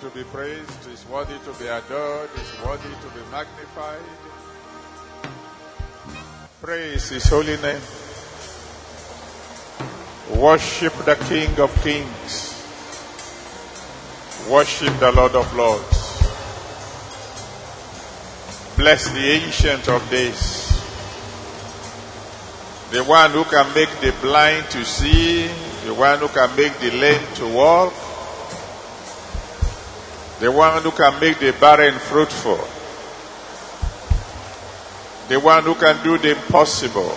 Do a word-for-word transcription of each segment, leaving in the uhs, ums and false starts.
to be praised, is worthy to be adored, is worthy to be magnified. Praise his holy name. Worship the King of Kings. Worship the Lord of Lords. Bless the Ancient of Days. The one who can make the blind to see, the one who can make the lame to walk, the one who can make the barren fruitful, the one who can do the impossible,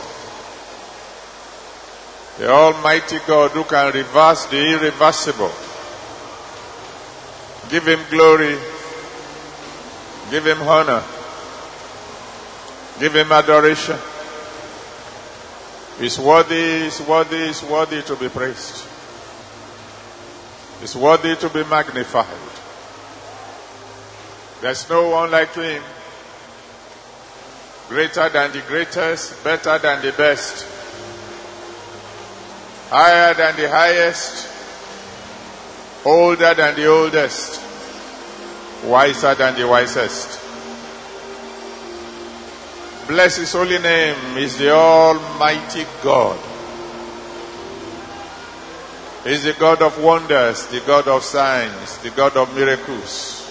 the Almighty God who can reverse the irreversible. Give him glory, give him honor, give him adoration. He's worthy, he's worthy, he's worthy to be praised. He's worthy to be magnified. There's no one like him. Greater than the greatest, better than the best, higher than the highest, older than the oldest, wiser than the wisest. Bless his holy name. Is the Almighty God. He's the God of wonders, the God of signs, the God of miracles,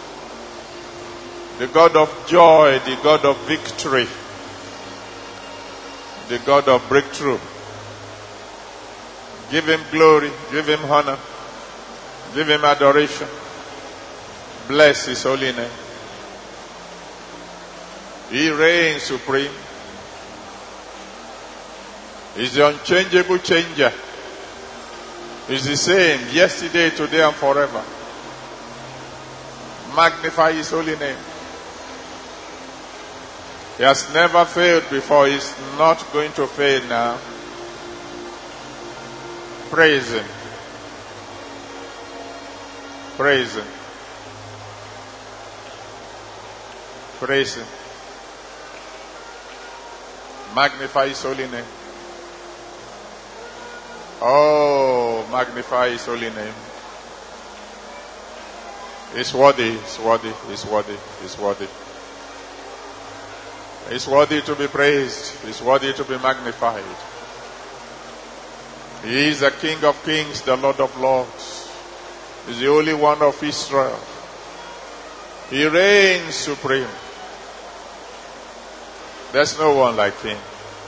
the God of joy, the God of victory, the God of breakthrough. Give him glory, give him honor, give him adoration. Bless his holy name. He reigns supreme. He's the unchangeable changer. He's the same yesterday, today, and forever. Magnify his holy name. He has never failed before. He's not going to fail now. Praise him. Praise him. Praise him. Magnify his holy name. Oh, magnify his holy name. He's worthy, he's worthy, he's worthy, he's worthy. He's worthy to be praised. He's worthy to be magnified. He is the King of Kings, the Lord of Lords. He's the only one of Israel. He reigns supreme. There's no one like him.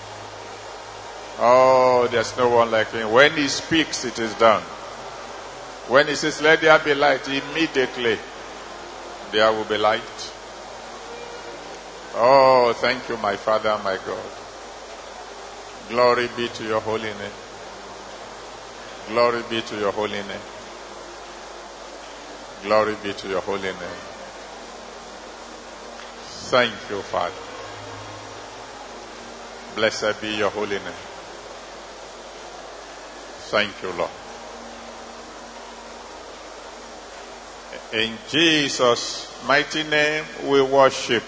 Oh, there's no one like him. When he speaks, it is done. When he says, let there be light, immediately there will be light. Oh, thank you, my Father, my God. Glory be to your holy name. Glory be to your holy name. Glory be to your holy name. Thank you, Father. Blessed be your holy name. Thank you, Lord. In Jesus' mighty name we worship.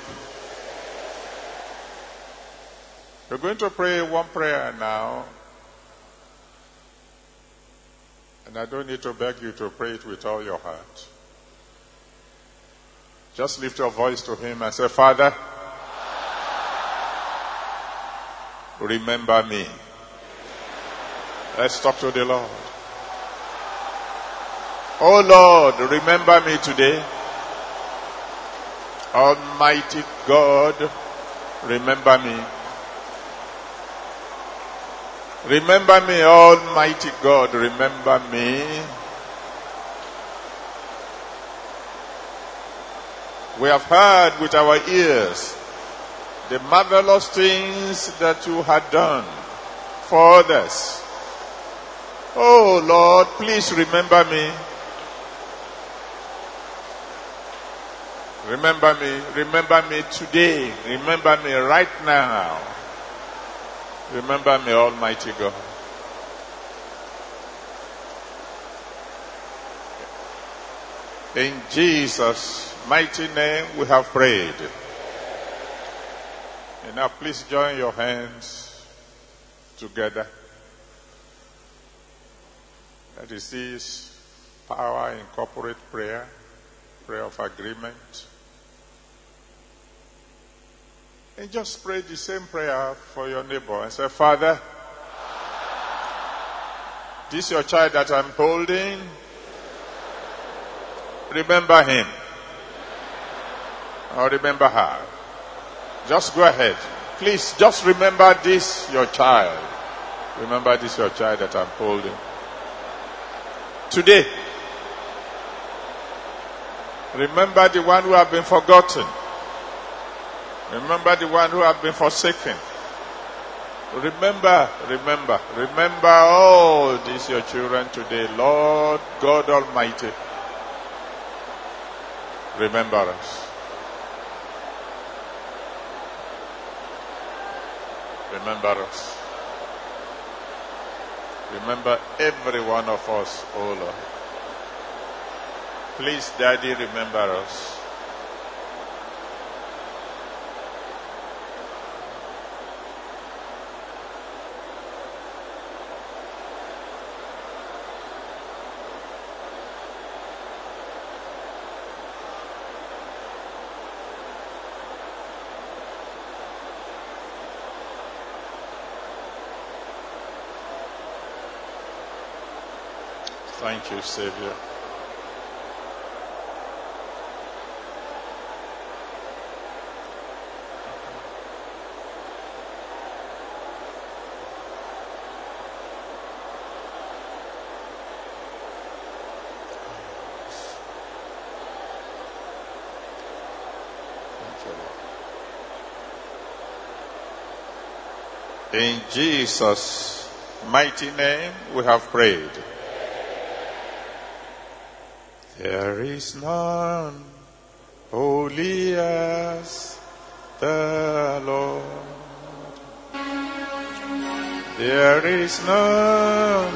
We're going to pray one prayer now. And I don't need to beg you to pray it with all your heart. Just lift your voice to him and say, Father, remember me. Let's talk to the Lord. Oh Lord, remember me today. Almighty God, remember me. Remember me, Almighty God, remember me. We have heard with our ears the marvelous things that you had done for others. Oh Lord, please remember me. Remember me. Remember me today. Remember me right now. Remember me, Almighty God. In Jesus' mighty name we have prayed. And now please join your hands together. That is this power in corporate prayer. prayer of agreement. And just pray the same prayer for your neighbor and say, Father, this is your child that I'm holding. Remember him. Or remember her. Just go ahead. Please, just remember this, your child. Remember this, your child that I'm holding. Today, remember the one who have been forgotten. Remember the one who have been forsaken. Remember, remember, remember all these your children today. Lord God Almighty, remember us. Remember us. Remember every one of us, oh Lord. Please, Daddy, remember us. Thank you, Savior. In Jesus' mighty name we have prayed. There is none holy as the Lord. There is none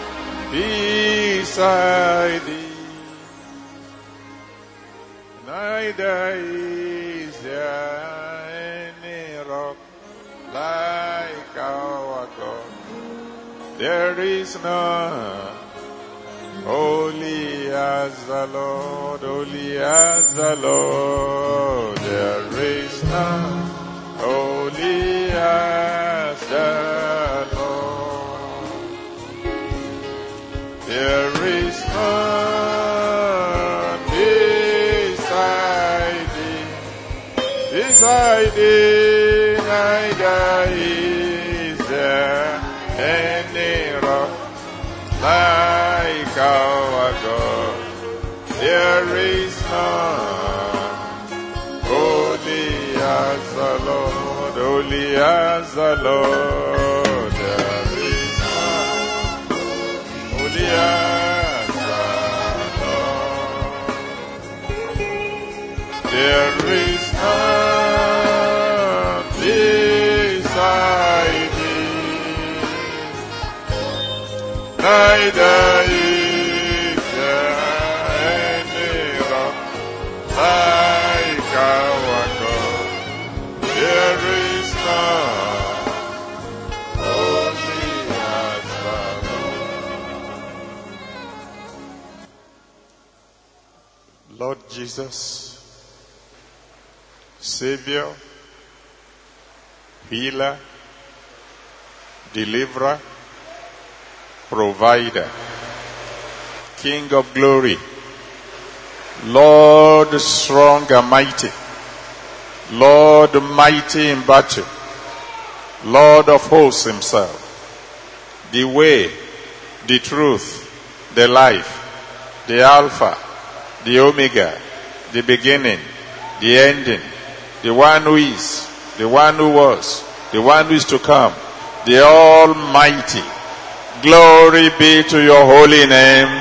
beside thee. Neither is there any rock like our God. There is none holy as the Lord, holy as the Lord. There is none holy as the Lord. There is none beside thee, beside thee, neither is there any rock like our God. There is none holy as the Lord, holy as the Lord. There is none holy as the Lord. There is none beside thee, neither is there any rock like our God. There is none holy as the Lord. Lord Jesus, Savior, Healer, Deliverer, Provider, King of glory, Lord strong and mighty, Lord mighty in battle, Lord of hosts himself, the way, the truth, the life, the Alpha, the Omega, the beginning, the ending, the one who is, the one who was, the one who is to come, the Almighty. Glory be to your holy name.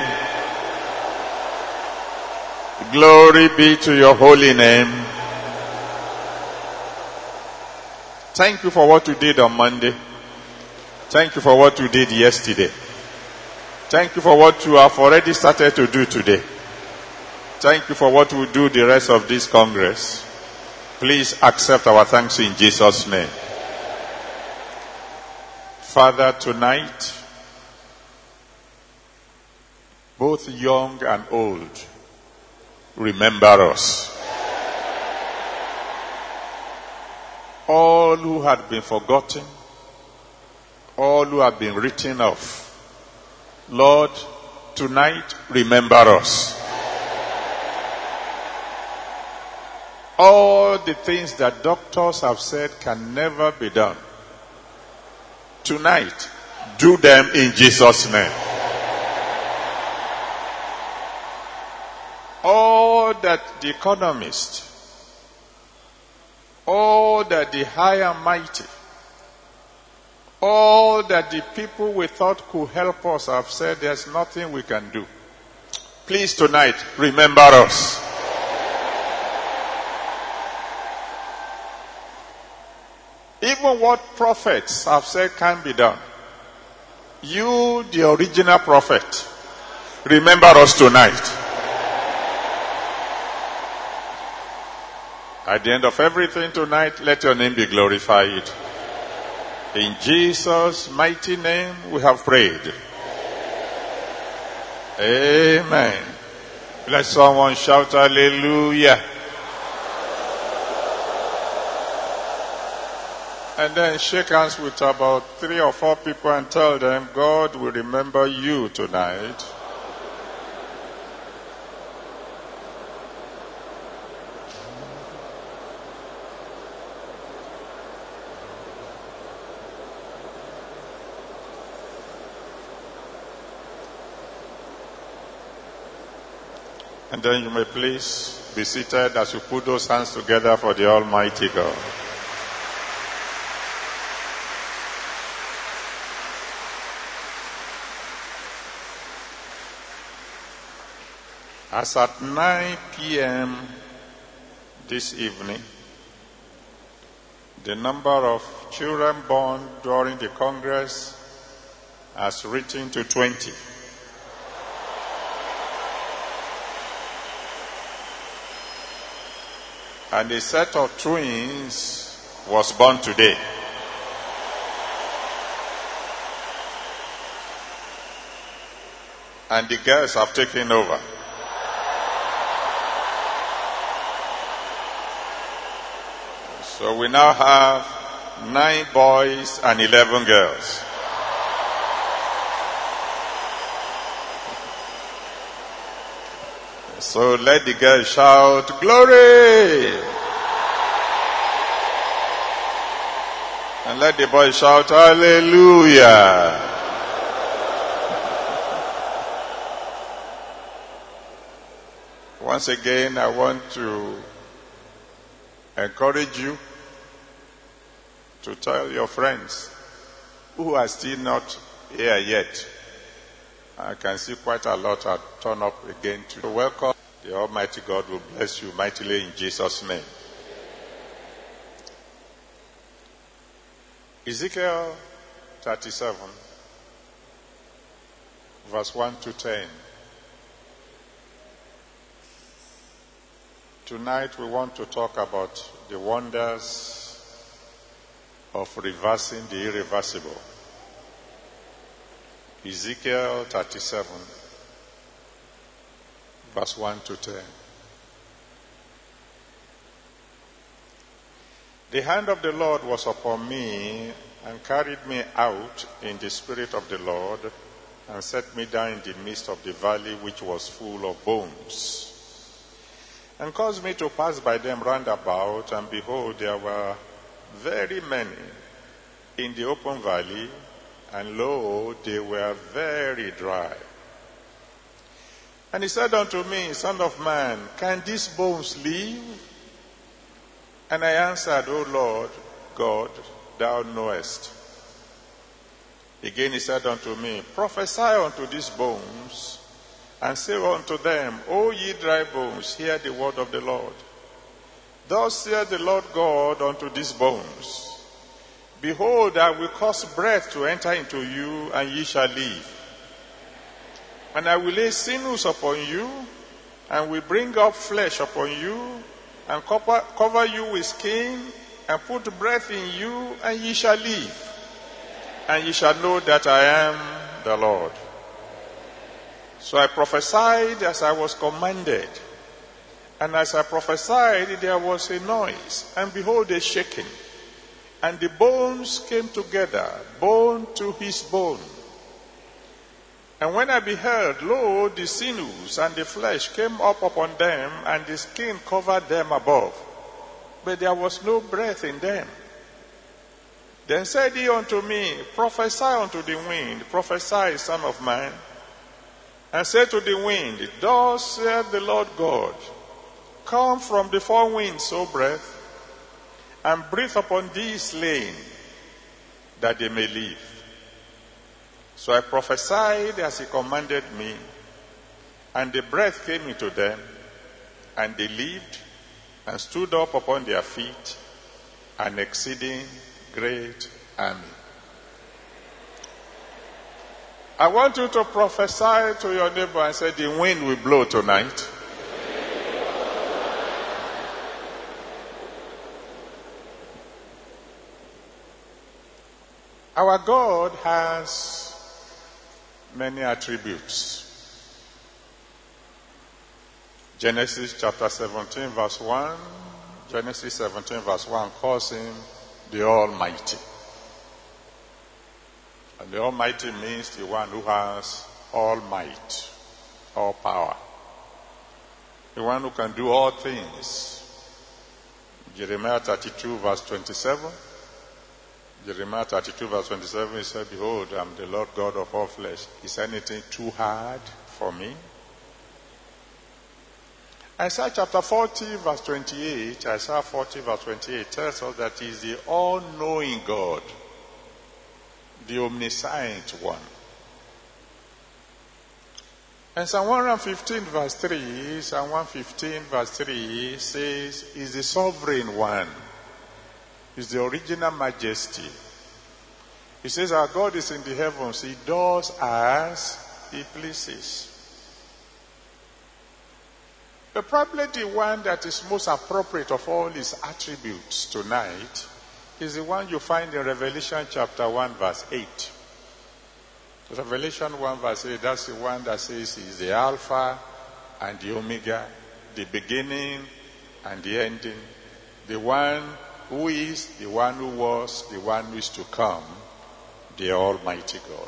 Glory be to your holy name. Thank you for what you did on Monday. Thank you for what you did yesterday. Thank you for what you have already started to do today. Thank you for what we do the rest of this Congress. Please accept our thanks in Jesus' name. Father, tonight, both young and old, remember us. All who had been forgotten, all who have been written off, Lord, tonight remember us. All the things that doctors have said can never be done, tonight, do them in Jesus' name. All that the economists, all that the high and mighty, all that the people we thought could help us have said there's nothing we can do. Please tonight, remember us. Even what prophets have said can be done. You, the original prophet, remember us tonight. At the end of everything tonight, let your name be glorified. In Jesus' mighty name we have prayed. Amen. Let someone shout hallelujah. And then shake hands with about three or four people and tell them, God will remember you tonight. And then you may please be seated as you put those hands together for the Almighty God. As at nine p.m. this evening, the number of children born during the Congress has risen to twenty. And a set of twins was born today. And the girls have taken over. So we now have nine boys and eleven girls. So let the girls shout, glory! And let the boys shout, hallelujah! Once again, I want to encourage you to tell your friends who are still not here yet. I can see quite a lot have turned up again to welcome. The Almighty God will bless you mightily in Jesus' name. Ezekiel thirty-seven, verse one to ten. Tonight we want to talk about the wonders of reversing the irreversible. Ezekiel thirty-seven, verse one to ten. The hand of the Lord was upon me and carried me out in the spirit of the Lord and set me down in the midst of the valley which was full of bones, and caused me to pass by them round about, and behold, there were very many in the open valley, and lo, they were very dry. And he said unto me, Son of man, can these bones live? And I answered, O Lord God, thou knowest. Again he said unto me, Prophesy unto these bones, and say unto them, O ye dry bones, hear the word of the Lord. Thus saith the Lord God unto these bones, Behold, I will cause breath to enter into you, and ye shall live. And I will lay sinews upon you, and will bring up flesh upon you, and cover, cover you with skin, and put breath in you, and ye shall live. And ye shall know that I am the Lord. So I prophesied as I was commanded, And as I prophesied, there was a noise, and behold, a shaking. And the bones came together, bone to his bone. And when I beheld, lo, the sinews and the flesh came up upon them, and the skin covered them above. But there was no breath in them. Then said he unto me, prophesy unto the wind, prophesy, son of man. And said to the wind, thus saith the Lord God, come from the four winds, O breath, and breathe upon these slain, that they may live. So I prophesied as he commanded me, and the breath came into them, and they lived, and stood up upon their feet, an exceeding great army. I want you to prophesy to your neighbor and say, the wind will blow tonight. Our God has many attributes. Genesis chapter seventeen verse one, Genesis seventeen verse one calls him the Almighty. And the Almighty means the one who has all might, all power. The one who can do all things. Jeremiah thirty-two verse twenty-seven. Jeremiah thirty-two verse twenty-seven, he said, behold, I am the Lord God of all flesh. Is anything too hard for me? Isaiah chapter forty verse twenty-eight, Isaiah forty verse twenty-eight tells us that he is the all-knowing God, the omniscient one. And Psalm one fifteen verse three, Psalm one fifteen verse three says, he's the sovereign one. He's the original majesty. He says our God is in the heavens. He does as he pleases. But probably the one that is most appropriate of all his attributes tonight is the one you find in Revelation chapter one verse eight. Revelation one verse eight, that's the one that says he's the Alpha and the Omega, the beginning and the ending, the one who is, the one who was, the one who is to come, the Almighty God.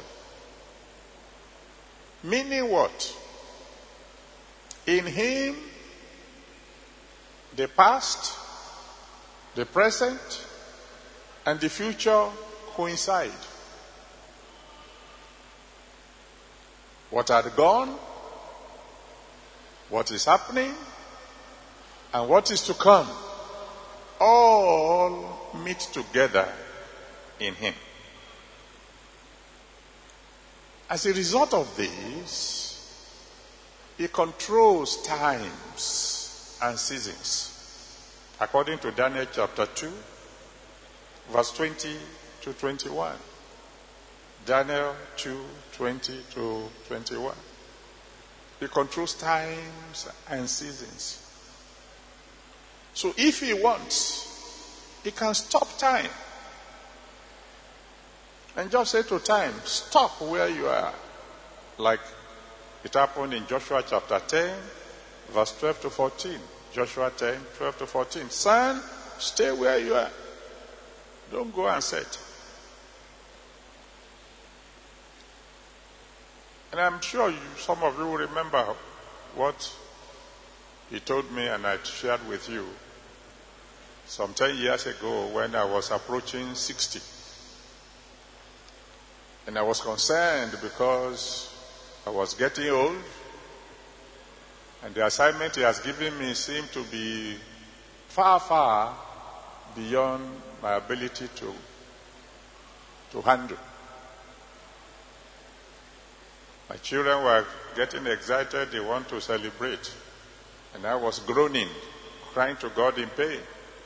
Meaning what? In him, the past, the present, and the future coincide. What had gone, what is happening, and what is to come, all meet together in him. As a result of this, he controls times and seasons. According to Daniel chapter two, verse twenty to twenty-one. Daniel two, twenty to twenty-one. He controls times and seasons. So if he wants, he can stop time. And just say to time, stop where you are. Like it happened in Joshua chapter ten, verse twelve to fourteen. Joshua ten, twelve to fourteen. Son, stay where you are. Don't go and set. And I'm sure you, some of you will remember what he told me and I shared with you some ten years ago when I was approaching sixty. And I was concerned because I was getting old and the assignment he has given me seemed to be far, far beyond my ability to, to handle. My children were getting excited, they want to celebrate. And I was groaning, crying to God in pain.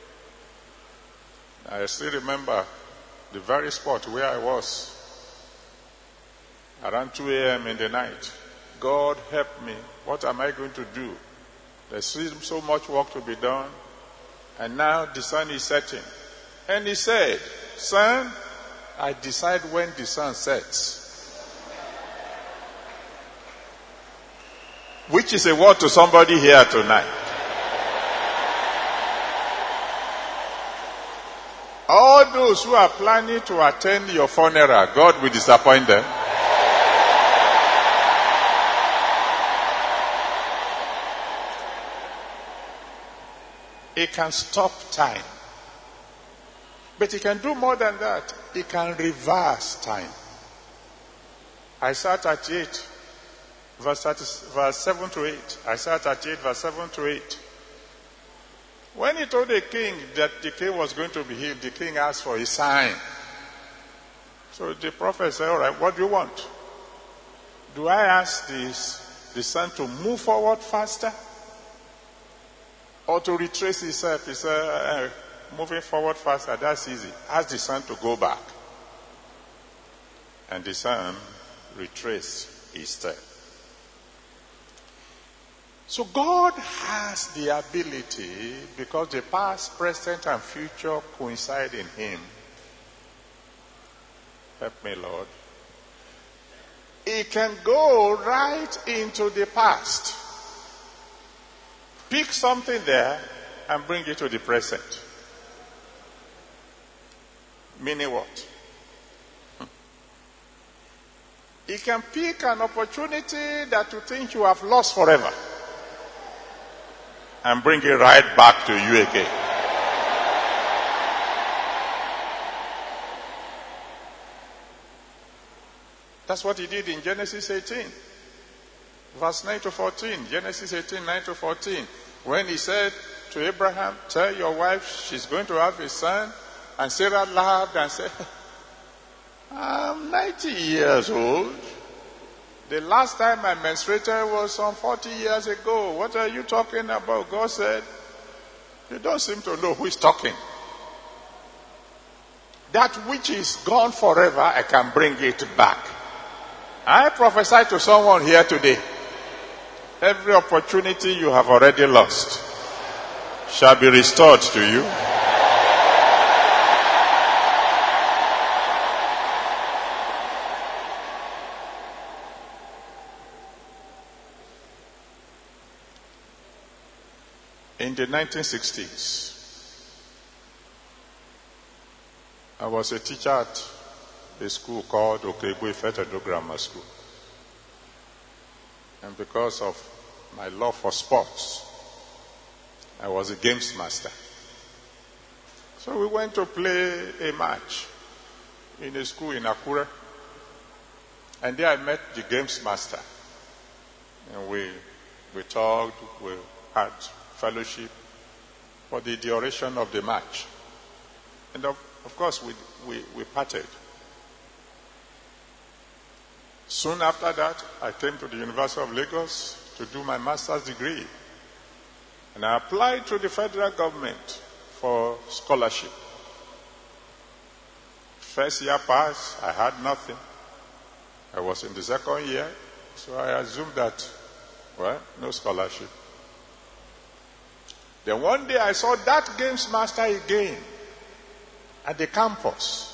I still remember the very spot where I was around two a.m. in the night. God help me. What am I going to do? There seems so much work to be done. And now the sun is setting. And he said, son, I decide when the sun sets. Which is a word to somebody here tonight. All those who are planning to attend your funeral, God will disappoint them. It can stop time. But it can do more than that. It can reverse time. Isaiah thirty-eight, verse, thirty, verse seven to eight. Isaiah thirty-eight, verse seven to eight. When he told the king that the king was going to be healed, the king asked for a sign. So the prophet said, all right, what do you want? Do I ask this, the son to move forward faster? Or to retrace himself? He said, uh, moving forward faster, that's easy. Ask the son to go back. And the son retraced his step. So God has the ability, because the past, present, and future coincide in him. Help me, Lord. He can go right into the past, pick something there, and bring it to the present. Meaning what? He can pick an opportunity that you think you have lost forever and bring it right back to you again. That's what he did in Genesis eighteen. Verse nine to fourteen. Genesis eighteen, nine to fourteen. When he said to Abraham, tell your wife she's going to have a son. And Sarah laughed and said, I'm ninety years old. The last time I menstruated was some forty years ago. What are you talking about? God said, you don't seem to know who is talking. That which is gone forever, I can bring it back. I prophesy to someone here today. Every opportunity you have already lost shall be restored to you. In the nineteen sixties, I was a teacher at a school called Okegwe Federal Grammar School. And because of my love for sports, I was a games master. So we went to play a match in a school in Akure. And there I met the games master. And we, we talked, we had fellowship for the duration of the match. And of, of course, we, we, we parted. Soon after that, I came to the University of Lagos to do my master's degree. And I applied to the federal government for scholarship. First year passed, I had nothing. I was in the second year, so I assumed that, well, no scholarship. Then one day I saw that games master again at the campus.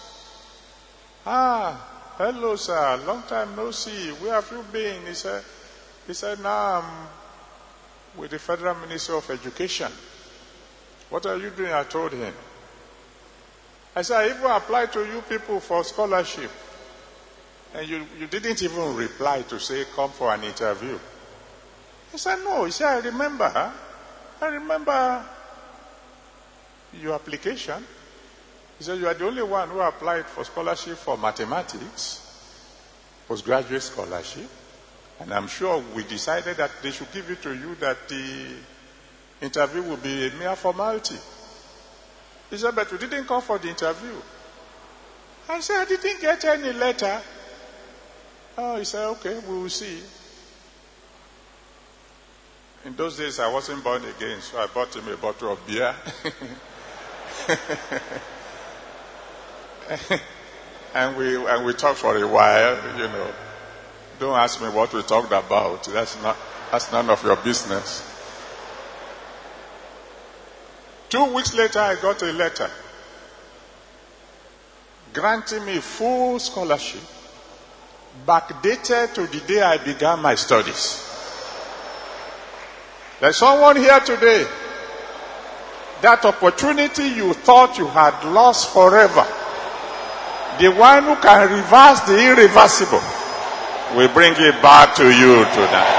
Ah, hello sir, long time no see. Where have you been? He said, he said, now I'm with the Federal Ministry of Education. What are you doing? I told him. I said, I even applied to you people for scholarship. And you, you didn't even reply to say, come for an interview. He said, no. He said, I remember. Huh? I remember your application. He said, you are the only one who applied for scholarship for mathematics, postgraduate scholarship. And I'm sure we decided that they should give it to you, that the interview will be a mere formality. He said, but you didn't come for the interview. I said, I didn't get any letter. Oh, he said, okay, we will see. In those days, I wasn't born again, so I bought him a bottle of beer. and we and we talked for a while, you know. Don't ask me what we talked about. That's not that's none of your business. Two weeks later, I got a letter granting me full scholarship, backdated to the day I began my studies. There's someone here today that opportunity you thought you had lost forever, the one who can reverse the irreversible, will bring it back to you tonight.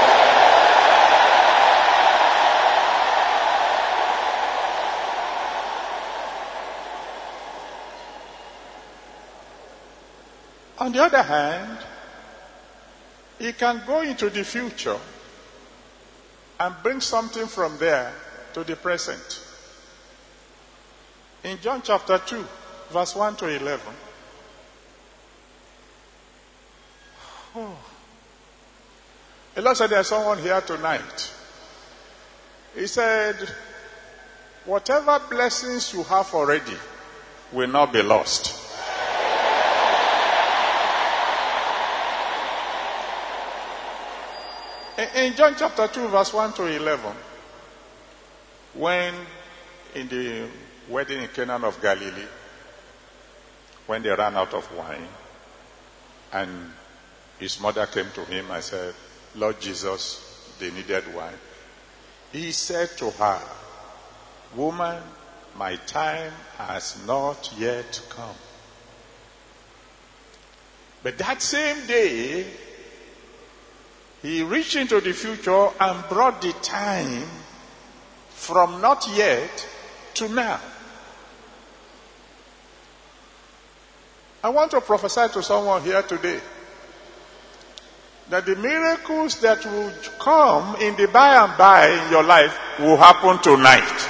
On the other hand, he can go into the future and bring something from there to the present. In John chapter two, verse one to eleven. Oh. The Lord said there's someone here tonight. He said, whatever blessings you have already will not be lost. In John chapter two, verse one to eleven, when in the wedding in Cana of Galilee, when they ran out of wine, and his mother came to him and said, Lord Jesus, they needed wine. He said to her, woman, my time has not yet come. But that same day, he reached into the future and brought the time from not yet to now. I want to prophesy to someone here today that the miracles that will come in the by and by in your life will happen tonight.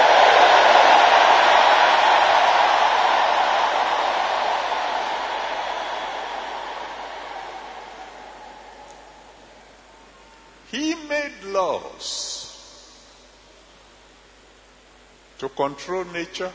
He made laws to control nature,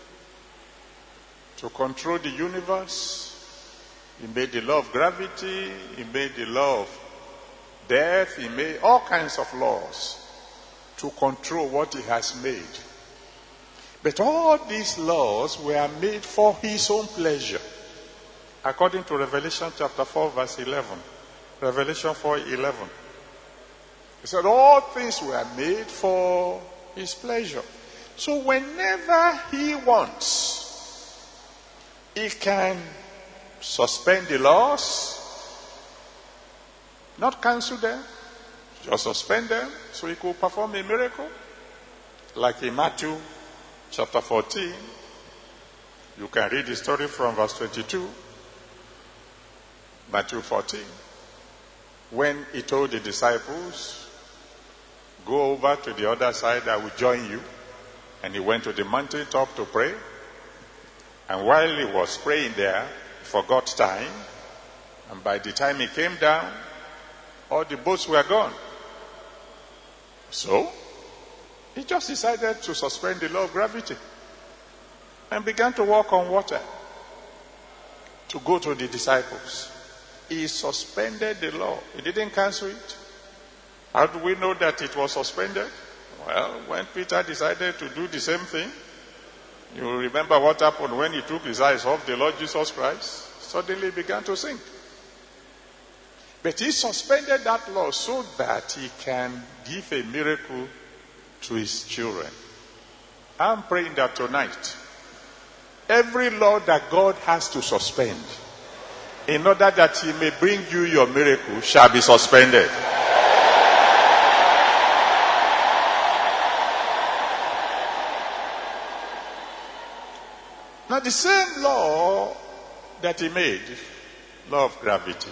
to control the universe. He made the law of gravity. He made the law of death. He made all kinds of laws to control what he has made. But all these laws were made for his own pleasure. According to Revelation chapter four, verse eleven. Revelation four, eleven. He said all things were made for his pleasure. So whenever he wants, he can suspend the laws, not cancel them, just suspend them so he could perform a miracle. Like in Matthew chapter fourteen, you can read the story from verse twenty-two. Matthew fourteen, when he told the disciples, go over to the other side, I will join you. And he went to the mountaintop to pray. And while he was praying there, he forgot time. And by the time he came down, all the boats were gone. So, he just decided to suspend the law of gravity and began to walk on water to go to the disciples. He suspended the law. He didn't cancel it. How do we know that it was suspended? Well, when Peter decided to do the same thing, you remember what happened when he took his eyes off the Lord Jesus Christ? Suddenly he began to sink. But he suspended that law so that he can give a miracle to his children. I'm praying that tonight, every law that God has to suspend, in order that he may bring you your miracle, shall be suspended. Now the same law that he made, law of gravity,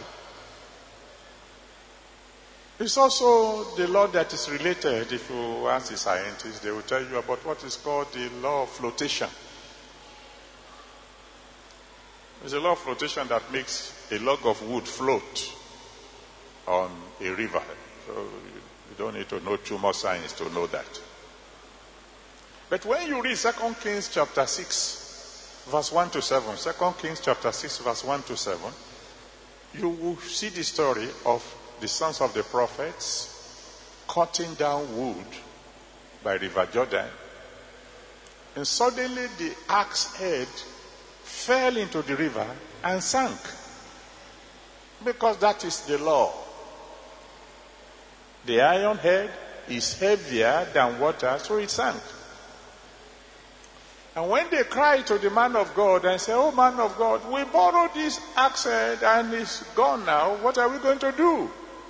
it's also the law that is related. If you ask the scientists, they will tell you about what is called the law of flotation. It's a law of flotation that makes a log of wood float on a river. So you don't need to know too much science to know that. But when you read Second Kings chapter six, verse one to seven, Second Kings chapter six, verse one to seven, you will see the story of the sons of the prophets cutting down wood by River Jordan. And suddenly the axe head fell into the river and sank. Because that is the law. The iron head is heavier than water, so it sank. And when they cry to the man of God and say, oh man of God, we borrowed this axe head and it's gone now. What are we going to do?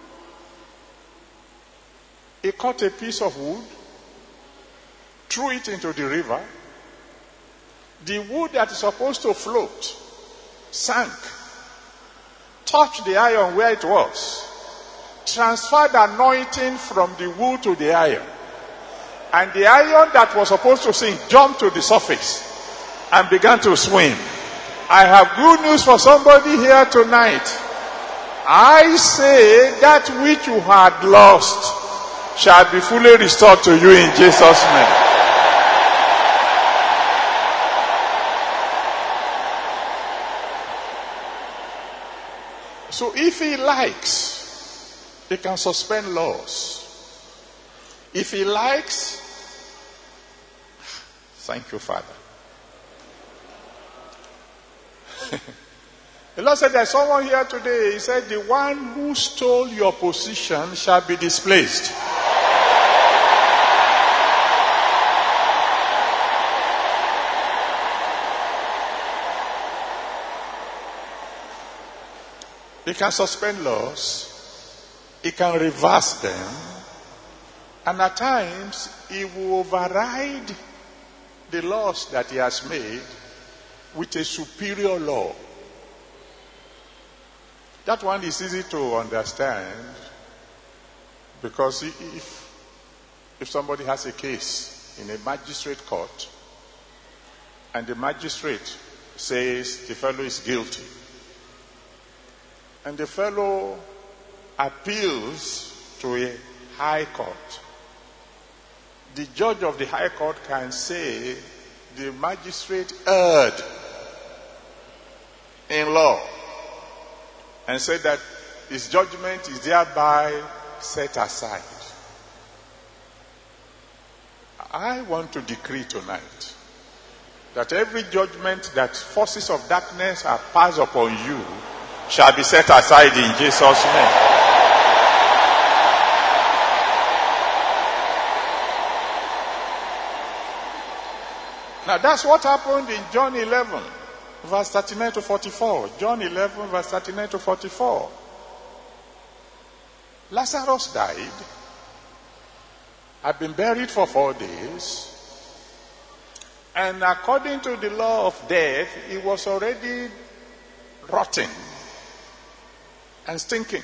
He cut a piece of wood, threw it into the river. The wood that is supposed to float sank, touched the iron where it was, transferred anointing from the wood to the iron. And the iron that was supposed to sink jumped to the surface and began to swim. I have good news for somebody here tonight. I say that which you had lost shall be fully restored to you in Jesus' name. So if he likes, he can suspend laws. If he likes, thank you, Father. The Lord said there's someone here today. He said the one who stole your position shall be displaced. He can suspend laws. He can reverse them. And at times, he will override the laws that he has made with a superior law. That one is easy to understand because if, if somebody has a case in a magistrate court and the magistrate says the fellow is guilty and the fellow appeals to a high court, the judge of the high court can say the magistrate erred in law and say that his judgment is thereby set aside. I want to decree tonight that every judgment that forces of darkness have passed upon you shall be set aside in Jesus' name. Now that's what happened in John eleven, verse thirty-nine to forty-four. John eleven, verse thirty-nine to forty-four. Lazarus died, had been buried for four days, and according to the law of death, he was already rotting and stinking.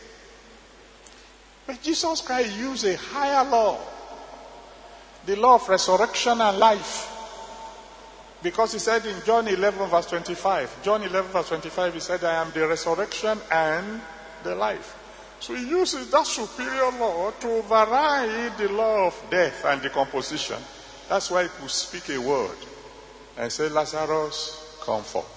But Jesus Christ used a higher law, the law of resurrection and life. Because he said in John eleven verse twenty-five, John eleven verse twenty-five, he said, I am the resurrection and the life. So he uses that superior law to override the law of death and decomposition. That's why he could speak a word and say, Lazarus, come forth.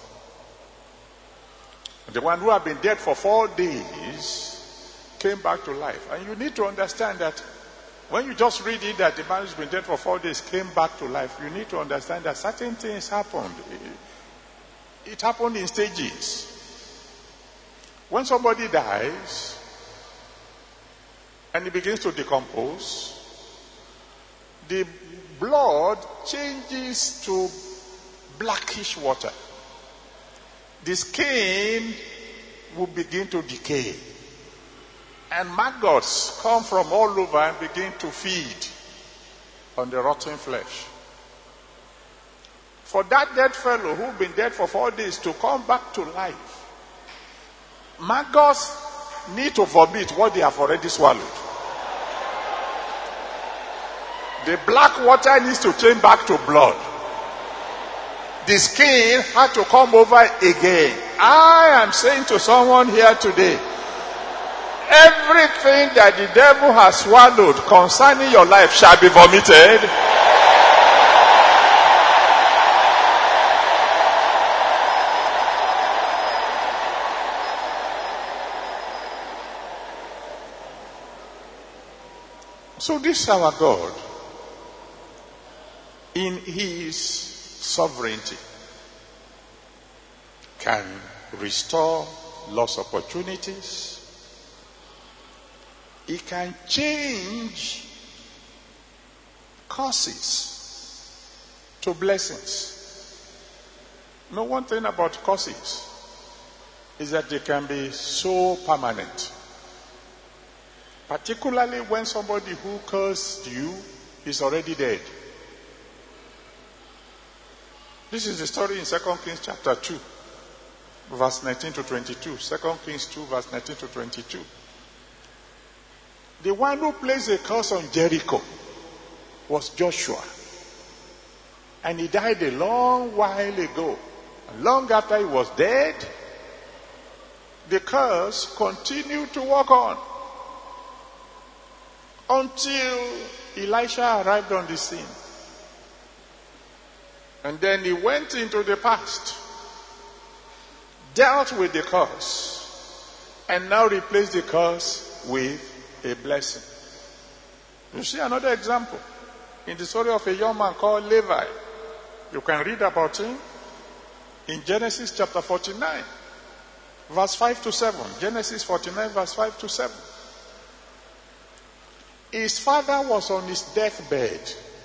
The one who had been dead for four days came back to life. And you need to understand that when you just read it that the man who's been dead for four days came back to life, you need to understand that certain things happened. It, it happened in stages. When somebody dies and he begins to decompose, the blood changes to blackish water. The skin will begin to decay. And maggots come from all over and begin to feed on the rotten flesh. For that dead fellow who'd been dead for four days to come back to life, maggots need to vomit what they have already swallowed. The black water needs to change back to blood. The skin had to come over again. I am saying to someone here today, everything that the devil has swallowed concerning your life shall be vomited. So this is our God in his sovereignty can restore lost opportunities. He can change causes to blessings. No, one thing about curses is that they can be so permanent. Particularly when somebody who cursed you is already dead. This is the story in Second Kings chapter two, verse nineteen to twenty-two. Second Kings two, verse nineteen to twenty-two. The one who placed a curse on Jericho was Joshua. And he died a long while ago. And long after he was dead, the curse continued to work on until Elisha arrived on the scene. And then he went into the past, dealt with the curse, and now replaced the curse with a blessing. You see another example in the story of a young man called Levi. You can read about him in Genesis chapter forty-nine, verse five to seven. Genesis forty-nine, verse five to seven. His father was on his deathbed.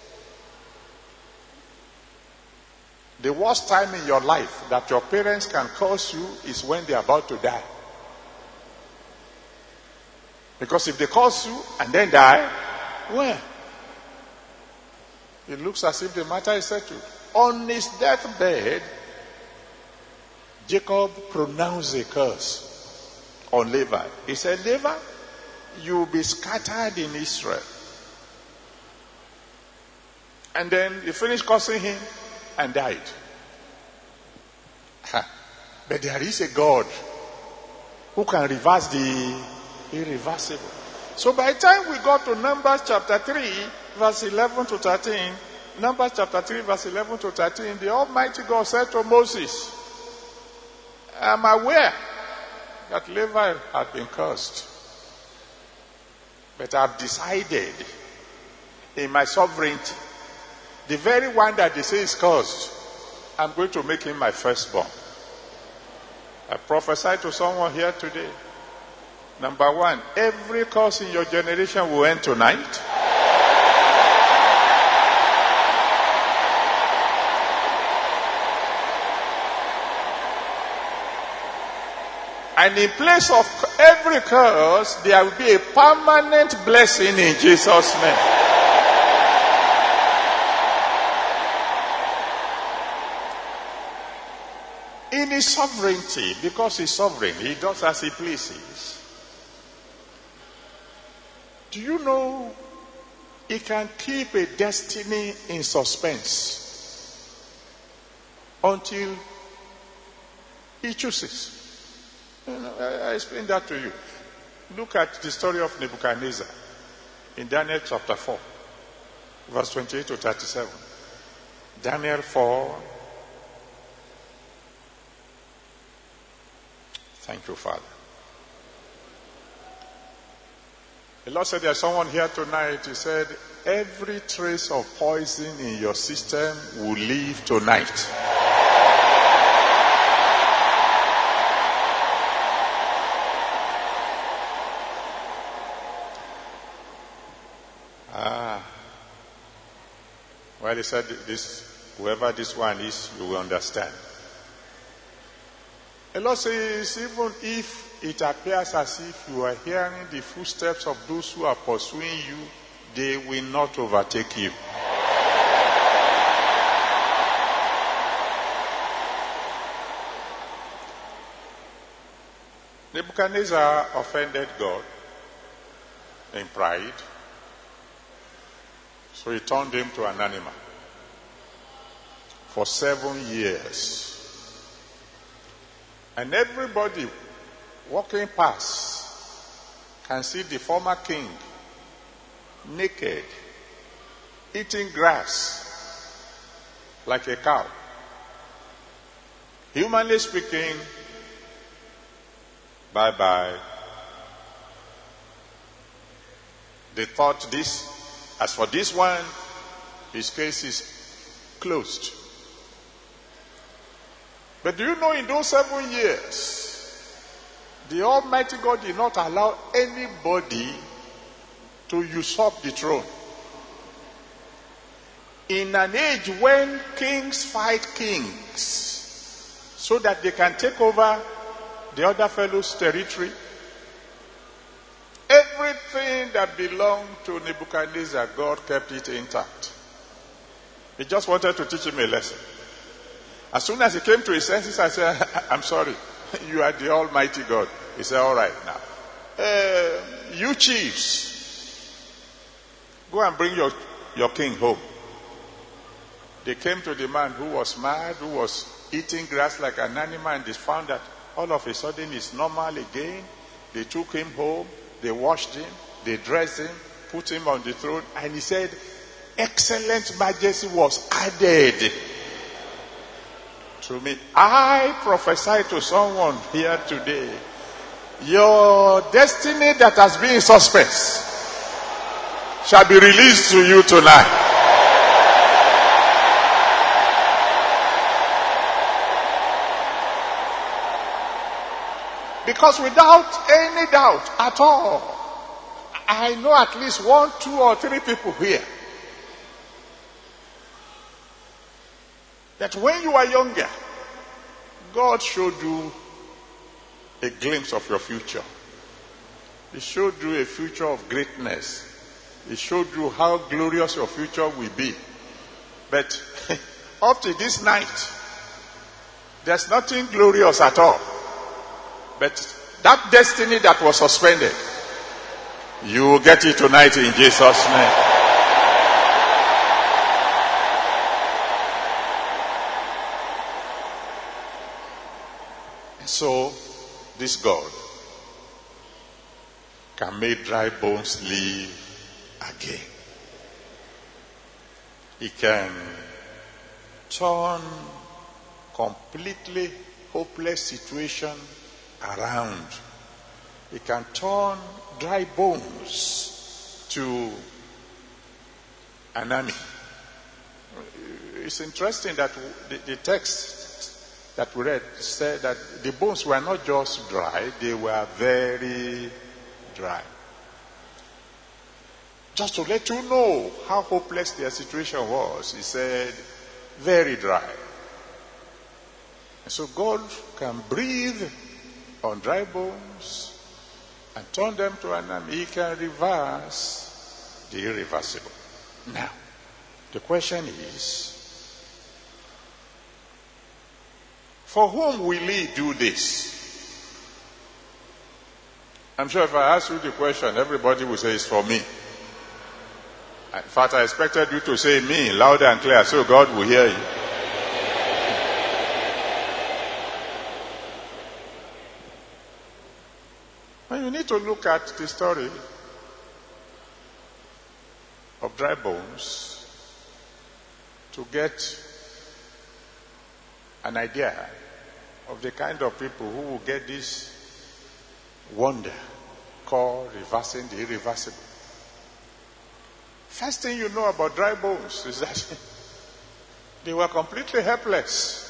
The worst time in your life that your parents can curse you is when they're about to die. Because if they curse you and then die, well, it looks as if the matter is settled. On his deathbed, Jacob pronounced a curse on Levi. He said, Levi, you will be scattered in Israel. And then he finished cursing him and died. But there is a God who can reverse the irreversible. So by the time we got to Numbers chapter three, verse eleven to thirteen, Numbers chapter three, verse eleven to thirteen, the Almighty God said to Moses, I am aware that Levi had been cursed. But I have decided in my sovereignty, the very one that they say is cursed, I'm going to make him my firstborn. I prophesy to someone here today. Number one, every curse in your generation will end tonight. And in place of every curse, there will be a permanent blessing in Jesus' name. In his sovereignty, because he's sovereign, he does as he pleases. Do you know he can keep a destiny in suspense until he chooses? You know, I, I explained that to you. Look at the story of Nebuchadnezzar in Daniel chapter four, verse twenty-eight to thirty-seven. Daniel four. Thank you, Father. The Lord said there's someone here tonight. He said, every trace of poison in your system will leave tonight. Ah. Well, he said, this, whoever this one is, you will understand. The Lord says, even if it appears as if you are hearing the footsteps of those who are pursuing you, they will not overtake you. Nebuchadnezzar offended God in pride, so he turned him to an animal for seven years. And everybody walking past can see the former king naked, eating grass like a cow. Humanly speaking, bye-bye. They thought this, as for this one, his case is closed. But do you know in those seven years, the Almighty God did not allow anybody to usurp the throne. in an age when kings fight kings so that they can take over the other fellow's territory, everything that belonged to Nebuchadnezzar, God kept it intact. He just wanted to teach him a lesson. As soon as he came to his senses, I said, I'm sorry, you are the Almighty God. He said, all right now. Uh, you chiefs, go and bring your, your king home. They came to the man who was mad, who was eating grass like an animal, and they found that all of a sudden he's normal again. They took him home, they washed him, they dressed him, put him on the throne, and he said, excellent majesty was added to me. I prophesy to someone here today, your destiny that has been in suspense shall be released to you tonight. Because without any doubt at all, I know at least one, two, or three people here that when you were younger, God showed you a glimpse of your future. He showed you a future of greatness. He showed you how glorious your future will be. But up to this night, there's nothing glorious at all. But that destiny that was suspended, you will get it tonight in Jesus' name. And so, this God can make dry bones live again. He can turn completely hopeless situation around. He can turn dry bones to an army. It's interesting that the, the text that we read said that the bones were not just dry, they were very dry. Just to let you know how hopeless their situation was, he said, very dry. And so God can breathe on dry bones and turn them to an army. He can reverse the irreversible. Now, the question is, for whom will he do this? I'm sure if I ask you the question, everybody will say it's for me. In fact, I expected you to say me loud and clear so God will hear you. And you need to look at the story of dry bones to get an idea of the kind of people who will get this wonder called reversing the irreversible. First thing you know about dry bones is that they were completely helpless.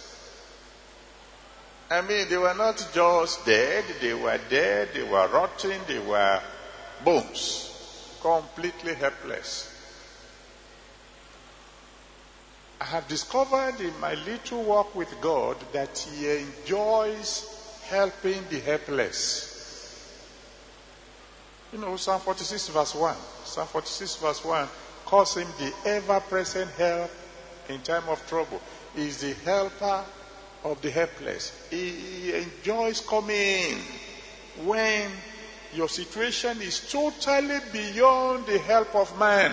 I mean, they were not just dead, they were dead, they were rotting, they were bones. Completely helpless. I have discovered in my little walk with God that He enjoys helping the helpless. You know, Psalm forty-six verse one. Psalm forty-six verse one calls Him the ever-present help in time of trouble. He is the helper of the helpless. He enjoys coming when your situation is totally beyond the help of man.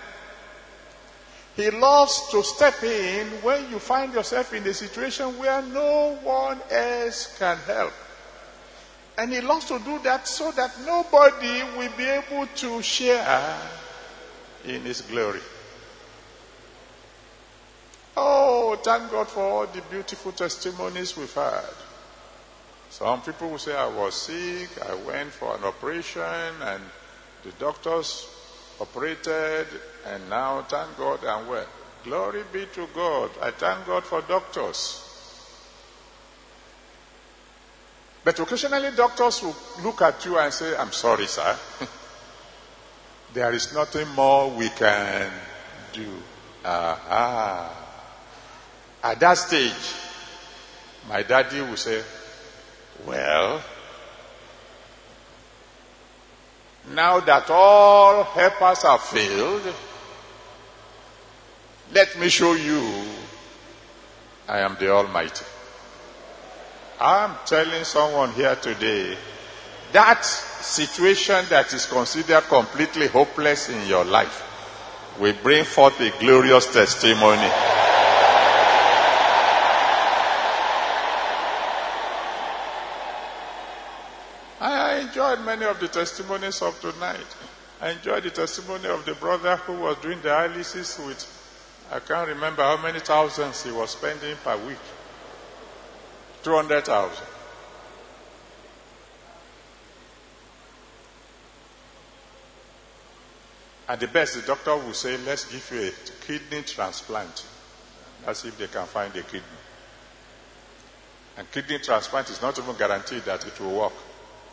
He loves to step in when you find yourself in a situation where no one else can help. And He loves to do that so that nobody will be able to share in His glory. Oh, thank God for all the beautiful testimonies we've heard. Some people will say, I was sick, I went for an operation, and the doctors operated, and now, thank God, I'm well. Glory be to God. I thank God for doctors. But occasionally doctors will look at you and say, I'm sorry, sir. There is nothing more we can do. Aha. At that stage, my daddy would say, well, now that all helpers have failed, let me show you I am the Almighty. I'm telling someone here today, that situation that is considered completely hopeless in your life will bring forth a glorious testimony. I enjoyed many of the testimonies of tonight. I enjoyed the testimony of the brother who was doing dialysis with, I can't remember how many thousands he was spending per week. two hundred thousand. At the best, the doctor will say, let's give you a kidney transplant. That's if they can find a kidney. And kidney transplant is not even guaranteed that it will work.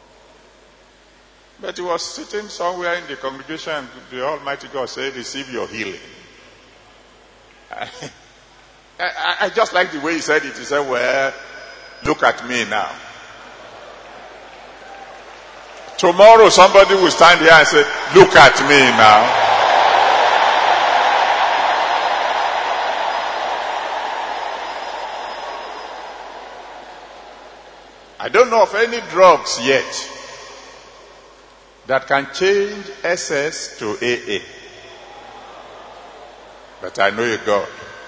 But he was sitting somewhere in the congregation and the Almighty God said, receive your healing. I, I, I just like the way he said it. He said, well, look at me now. Tomorrow somebody will stand here and say, look at me now. I don't know of any drugs yet that can change S S to A A. But I know a God.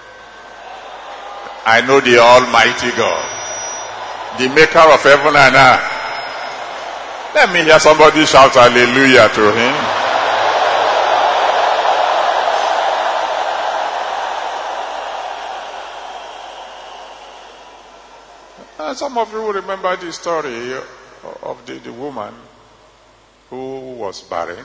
I know the Almighty God, the maker of heaven and earth. Let me hear somebody shout hallelujah to him. And some of you will remember the story of the, the woman who was barren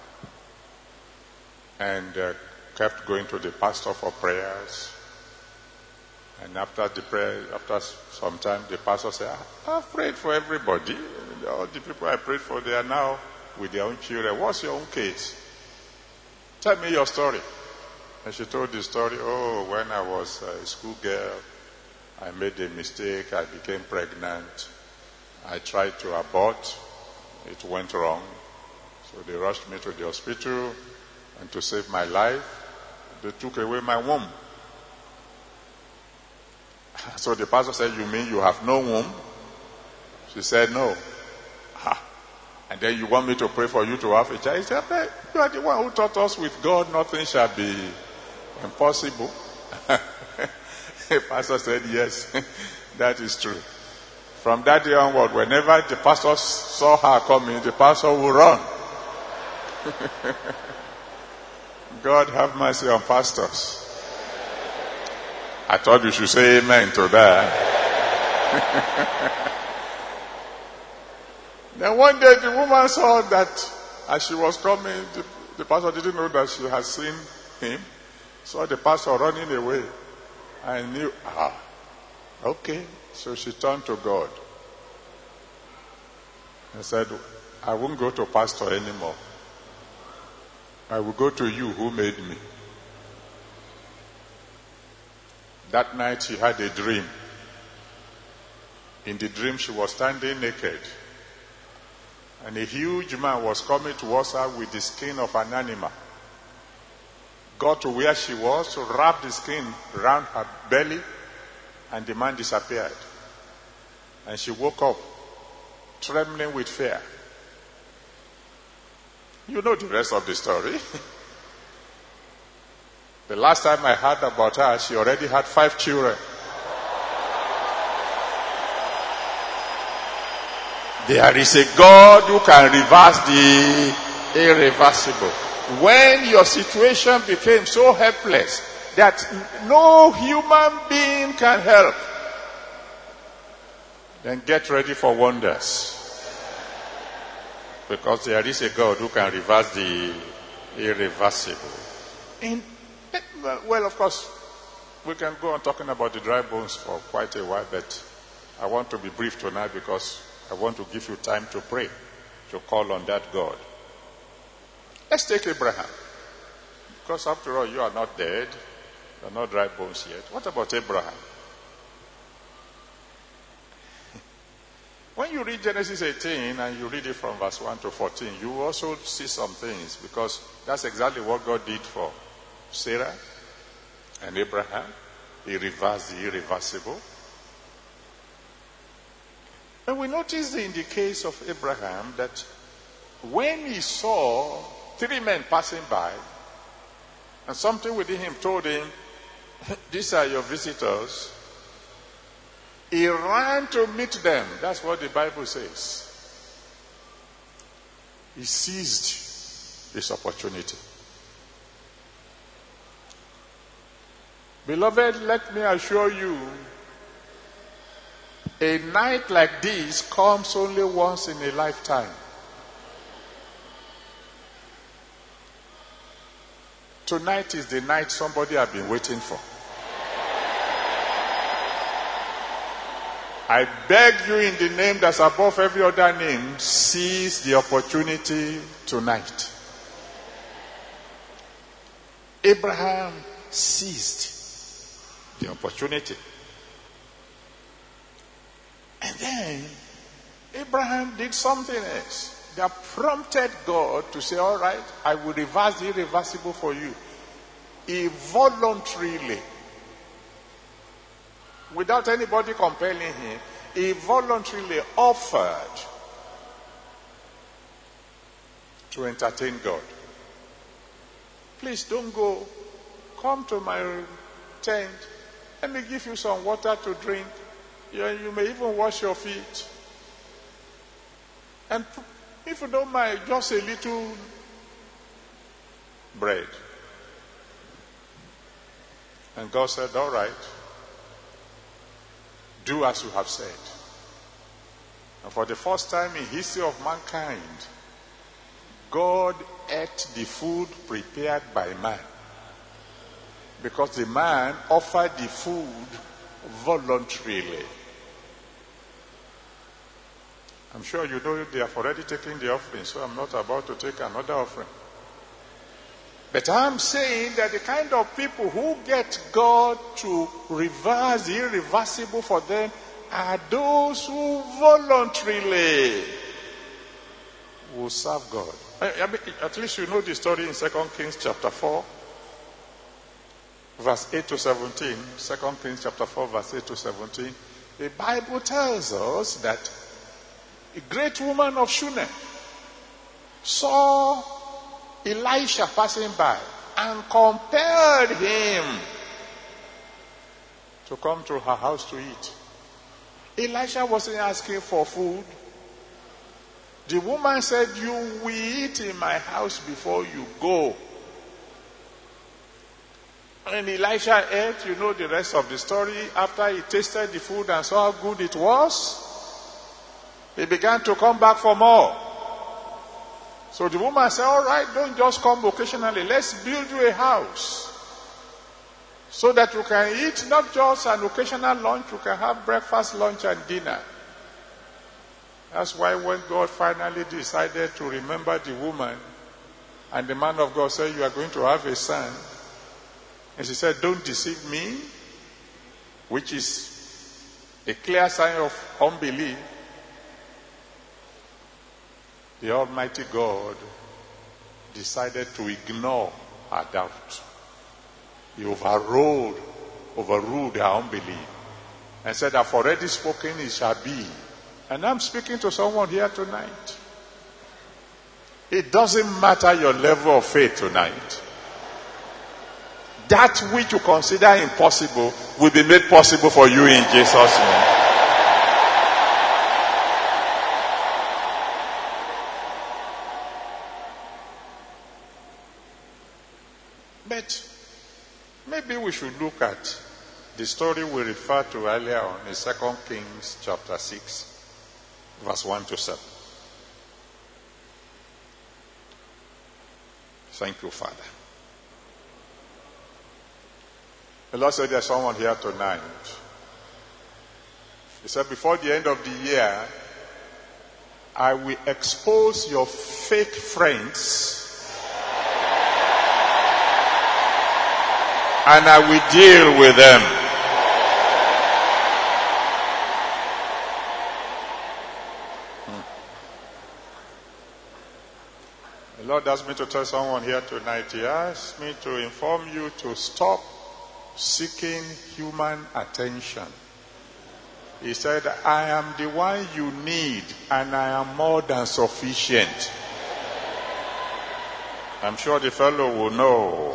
and uh, kept going to the pastor for prayers. And after the prayer, after some time, the pastor said, I've prayed for everybody. All the people I prayed for, they are now with their own children. What's your own case? Tell me your story. And she told the story, oh, when I was a schoolgirl, I made a mistake. I became pregnant. I tried to abort. It went wrong. So they rushed me to the hospital. And to save my life, they took away my womb. So the pastor said, you mean you have no womb? She said, no. Ah. And then you want me to pray for you to have a child? He said, you are the one who taught us with God nothing shall be impossible. The pastor said, yes, that is true. From that day onward, whenever the pastor saw her coming, the pastor would run. God have mercy on pastors. I thought you should say amen to that. Then one day the woman saw that as she was coming, the, the pastor didn't know that she had seen him. Saw the pastor running away. I knew, ah, okay. So she turned to God and said, I won't go to pastor anymore. I will go to you who made me. That night she had a dream. In the dream she was standing naked. And a huge man was coming towards her with the skin of an animal. Got to where she was, wrapped the skin around her belly, and the man disappeared. And she woke up, trembling with fear. You know the rest of the story. The last time I heard about her, she already had five children. There is a God who can reverse the irreversible. When your situation became so helpless that no human being can help, then get ready for wonders. Because there is a God who can reverse the irreversible. In Well, of course, we can go on talking about the dry bones for quite a while, but I want to be brief tonight because I want to give you time to pray, to call on that God. Let's take Abraham. Because after all, you are not dead. They're not dry bones yet. What about Abraham? When you read Genesis eighteen and you read it from verse one to fourteen, you also see some things, because that's exactly what God did for Sarah and Abraham. He reversed the irreversible. And we notice in the case of Abraham that when he saw three men passing by, and something within him told him, these are your visitors, he ran to meet them. That's what the Bible says. He seized this opportunity. Beloved, let me assure you, a night like this comes only once in a lifetime. Tonight is the night somebody has been waiting for. I beg you in the name that's above every other name, seize the opportunity tonight. Abraham seized the opportunity. And then Abraham did something else that prompted God to say, all right, I will reverse the irreversible for you. He voluntarily, without anybody compelling him, he voluntarily offered to entertain God. Please don't go. Come to my tent. Let me give you some water to drink. You, you may even wash your feet. And if you don't mind, just a little bread. And God said, all right. Do as you have said. And for the first time in history of mankind, God ate the food prepared by man. Because the man offered the food voluntarily. I'm sure you know they have already taken the offering, so I'm not about to take another offering. But I'm saying that the kind of people who get God to reverse the irreversible for them are those who voluntarily will serve God. I, I mean, at least you know the story in Second Kings chapter four, verse eight to seventeen. Second Kings chapter four, verse eight to seventeen. The Bible tells us that a great woman of Shunem saw Elisha passing by and compelled him to come to her house to eat. Elisha wasn't asking for food. The woman said, you will eat in my house before you go. And Elisha ate, you know the rest of the story. After he tasted the food and saw how good it was, he began to come back for more. So the woman said, all right, don't just come occasionally. Let's build you a house. So that you can eat not just an occasional lunch, you can have breakfast, lunch, and dinner. That's why when God finally decided to remember the woman, and the man of God said, you are going to have a son. And she said, don't deceive me, which is a clear sign of unbelief. The Almighty God decided to ignore her doubt. He overruled, overruled her unbelief and said, I've already spoken, it shall be. And I'm speaking to someone here tonight. It doesn't matter your level of faith tonight. That which you consider impossible will be made possible for you in Jesus' name. But maybe we should look at the story we referred to earlier on in Second Kings chapter six, verse one to seven. Thank you, Father. The Lord said there's someone here tonight. He said, before the end of the year, I will expose your fake friends and I will deal with them. Hmm. The Lord asked me to tell someone here tonight. He asked me to inform you to stop seeking human attention. He said, I am the one you need, and I am more than sufficient. I'm sure the fellow will know.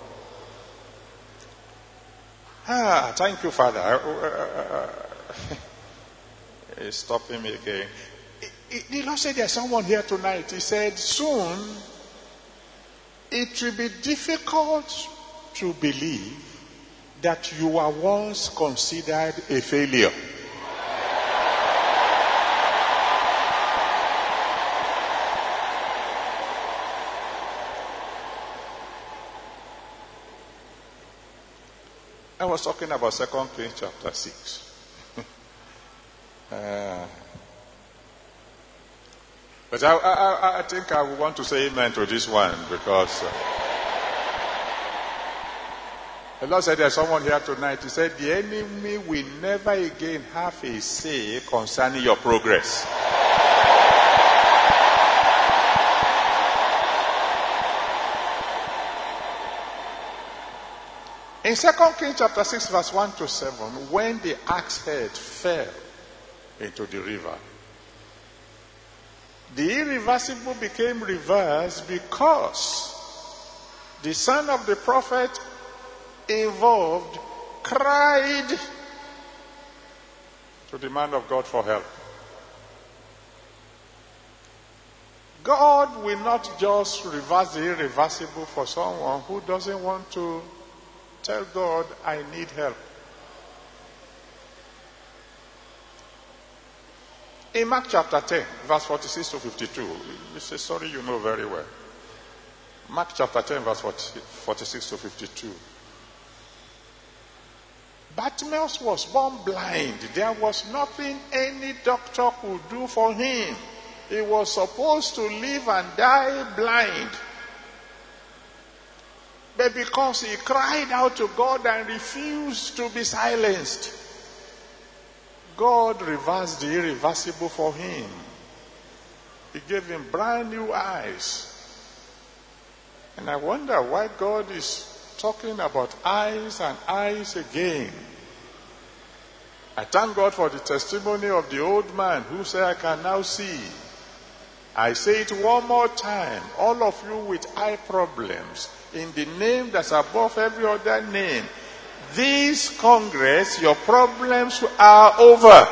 Ah, thank you, Father. He's stopping me again. The Lord said there's someone here tonight. He said, soon it will be difficult to believe that you were once considered a failure. I was talking about Second Kings chapter six. uh, but I, I, I think I want to say amen to this one because uh, the Lord said there's someone here tonight. He said the enemy will never again have a say concerning your progress. In Second Kings chapter six, verse one to seven, when the axe head fell into the river, the irreversible became reversed because the son of the prophet involved cried to the man of God for help. God will not just reverse the irreversible for someone who doesn't want to tell God, I need help. In Mark chapter ten, verse forty-six to fifty-two, it's a story you know very well. Mark chapter ten, verse forty-six to fifty-two. Bartimaeus was born blind. There was nothing any doctor could do for him. He was supposed to live and die blind. But because he cried out to God and refused to be silenced, God reversed the irreversible for him. He gave him brand new eyes. And I wonder why God is talking about eyes and eyes again. I thank God for the testimony of the old man who said, I can now see. I say it one more time. All of you with eye problems, in the name that's above every other name, this Congress, your problems are over.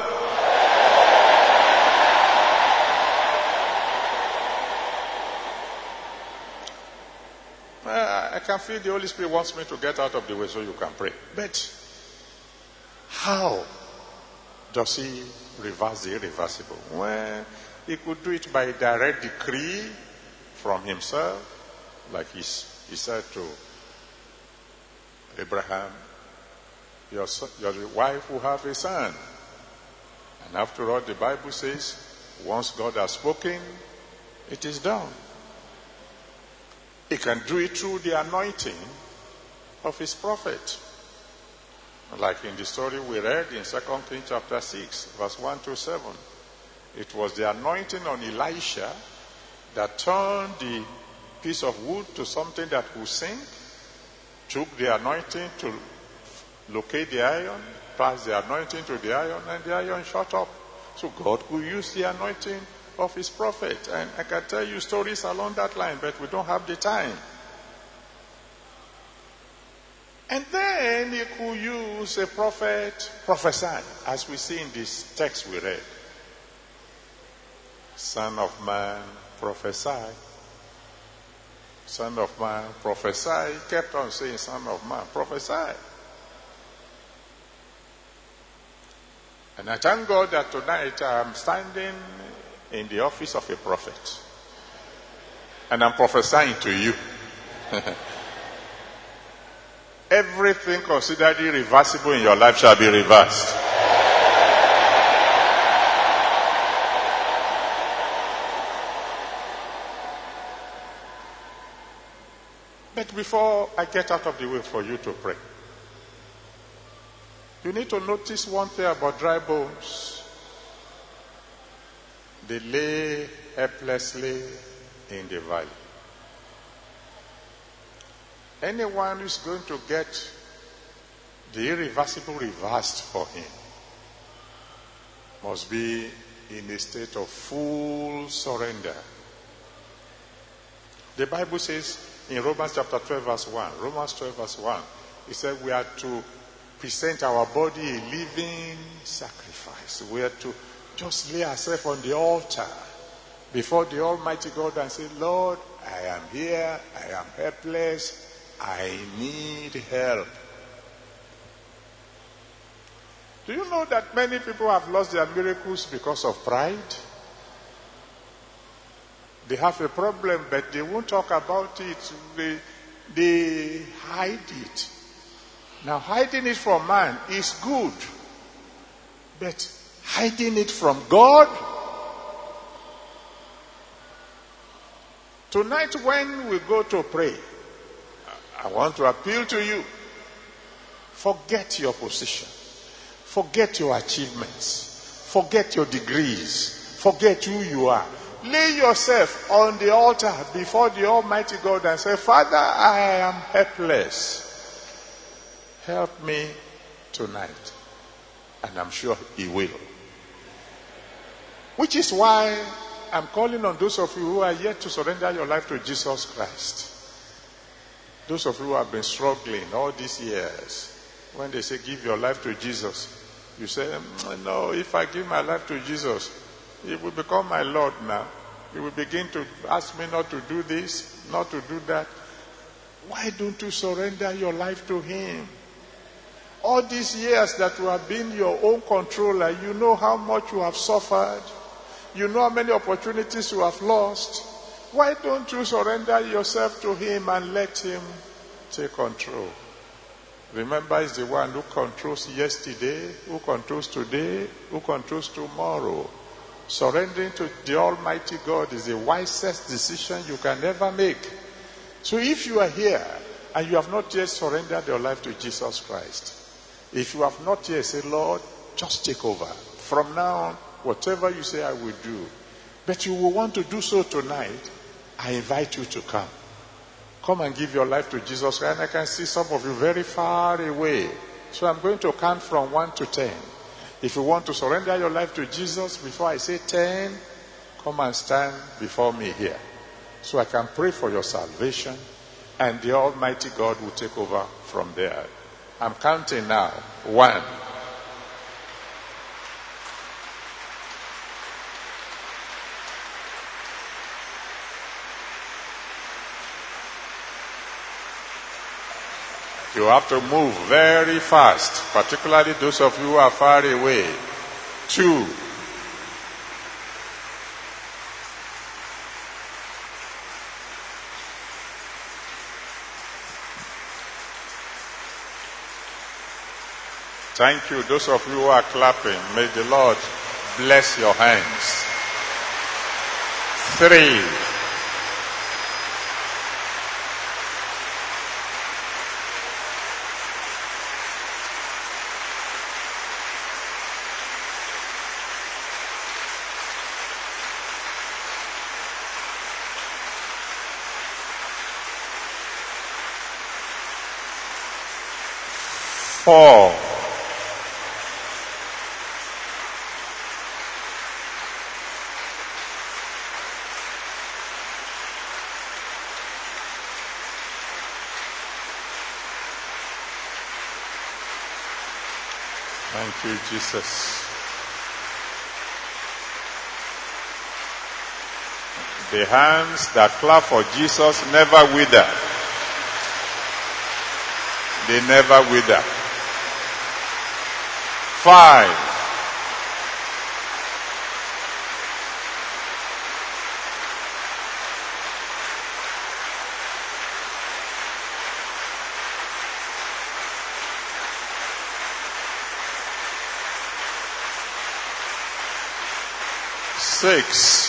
I can feel the Holy Spirit wants me to get out of the way so you can pray. But how does he reverse the irreversible? Well, he could do it by direct decree from himself, like he, he said to Abraham, your, son, your wife will have a son. And after all, the Bible says, once God has spoken, it is done. He can do it through the anointing of his prophet. Like in the story we read in Second Kings chapter six, verse one to seven. It was the anointing on Elisha that turned the piece of wood to something that could sink, took the anointing to locate the iron, passed the anointing to the iron, and the iron shut up. So God could use the anointing of his prophet. And I can tell you stories along that line, but we don't have the time. And then he could use a prophet prophesying, as we see in this text we read. Son of man, prophesy. Son of man, prophesy. He kept on saying, son of man, prophesy. And I thank God that tonight I'm standing in the office of a prophet. And I'm prophesying to you. Everything considered irreversible in your life shall be reversed. But before I get out of the way for you to pray, you need to notice one thing about dry bones. They lay helplessly in the valley. Anyone who's going to get the irreversible reversed for him must be in a state of full surrender. The Bible says in Romans chapter twelve verse one, Romans twelve verse one, it said we are to present our body a living sacrifice. We are to just lay ourselves on the altar before the Almighty God and say, Lord, I am here, I am helpless, I need help. Do you know that many people have lost their miracles because of pride? They have a problem, but they won't talk about it. They, they hide it. Now, hiding it from man is good, but hiding it from God? Tonight, when we go to pray, I want to appeal to you. Forget your position. Forget your achievements. Forget your degrees. Forget who you are. Lay yourself on the altar before the Almighty God and say, Father, I am helpless. Help me tonight. And I'm sure He will. Which is why I'm calling on those of you who are yet to surrender your life to Jesus Christ. Those of you who have been struggling all these years. When they say give your life to Jesus, you say, no, if I give my life to Jesus, He will become my Lord now. He will begin to ask me not to do this, not to do that. Why don't you surrender your life to Him? All these years that you have been your own controller, you know how much you have suffered. You know how many opportunities you have lost. Why don't you surrender yourself to Him and let Him take control? Remember, He's the one who controls yesterday, who controls today, who controls tomorrow. Surrendering to the Almighty God is the wisest decision you can ever make. So if you are here and you have not yet surrendered your life to Jesus Christ, if you have not yet said, Lord, just take over. From now on, whatever you say I will do. But you will want to do so tonight, I invite you to come. Come and give your life to Jesus Christ. And I can see some of you very far away. So I'm going to count from one to ten. If you want to surrender your life to Jesus, before I say ten, come and stand before me here. So I can pray for your salvation, and the Almighty God will take over from there. I'm counting now. One. You have to move very fast, particularly those of you who are far away. Two. Thank you. Those of you who are clapping, may the Lord bless your hands. Three. Four. Thank you, Jesus. The hands that clap for Jesus never wither. They never wither. Five. Six.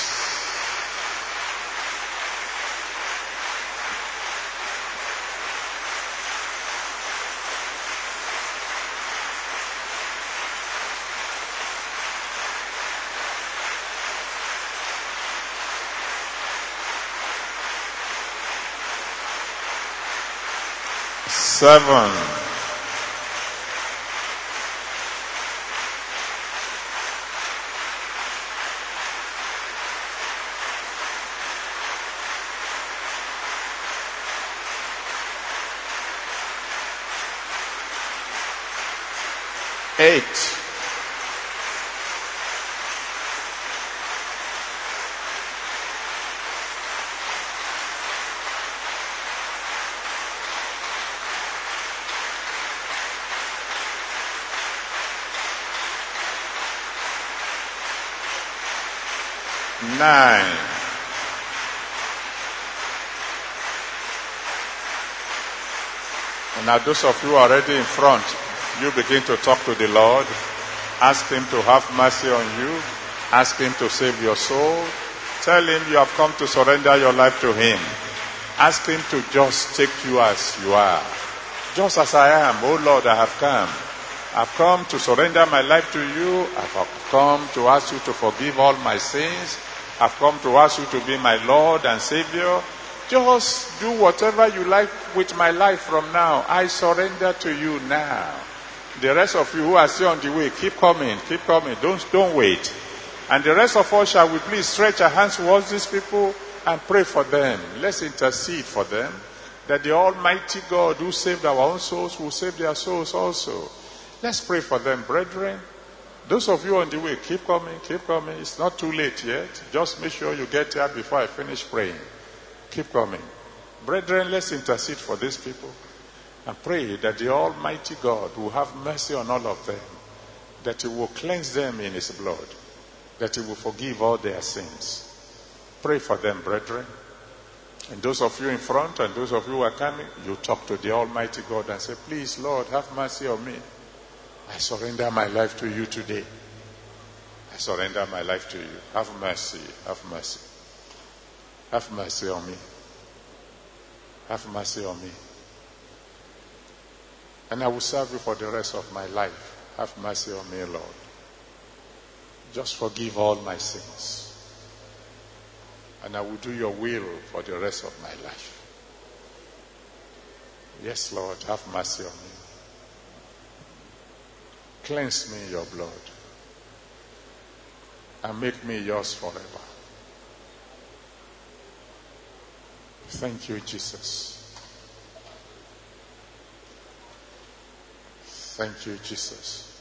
seven, eight, nine, and now those of you already in front, you begin to talk to the Lord. Ask him to have mercy on you. Ask him to save your soul. Tell him you have come to surrender your life to him. Ask him to just take you as you are. Just as I am, oh Lord, I have come. I've come to surrender my life to you. I've come to ask you to forgive all my sins. I've come to ask you to be my Lord and Savior. Just do whatever you like with my life from now. I surrender to you now. The rest of you who are still on the way, keep coming, keep coming. Don't, don't wait. And the rest of us, shall we please stretch our hands towards these people and pray for them. Let's intercede for them, that the Almighty God who saved our own souls will save their souls also. Let's pray for them, brethren. Those of you on the way, keep coming, keep coming. It's not too late yet. Just make sure you get here before I finish praying. Keep coming. Brethren, let's intercede for these people and pray that the Almighty God will have mercy on all of them, that he will cleanse them in his blood, that he will forgive all their sins. Pray for them, brethren. And those of you in front and those of you who are coming, you talk to the Almighty God and say, please, Lord, have mercy on me. I surrender my life to you today. I surrender my life to you. Have mercy, have mercy. Have mercy on me. Have mercy on me. And I will serve you for the rest of my life. Have mercy on me, Lord. Just forgive all my sins. And I will do your will for the rest of my life. Yes, Lord, have mercy on me. Cleanse me in your blood. And make me yours forever. Thank you, Jesus. Thank you, Jesus.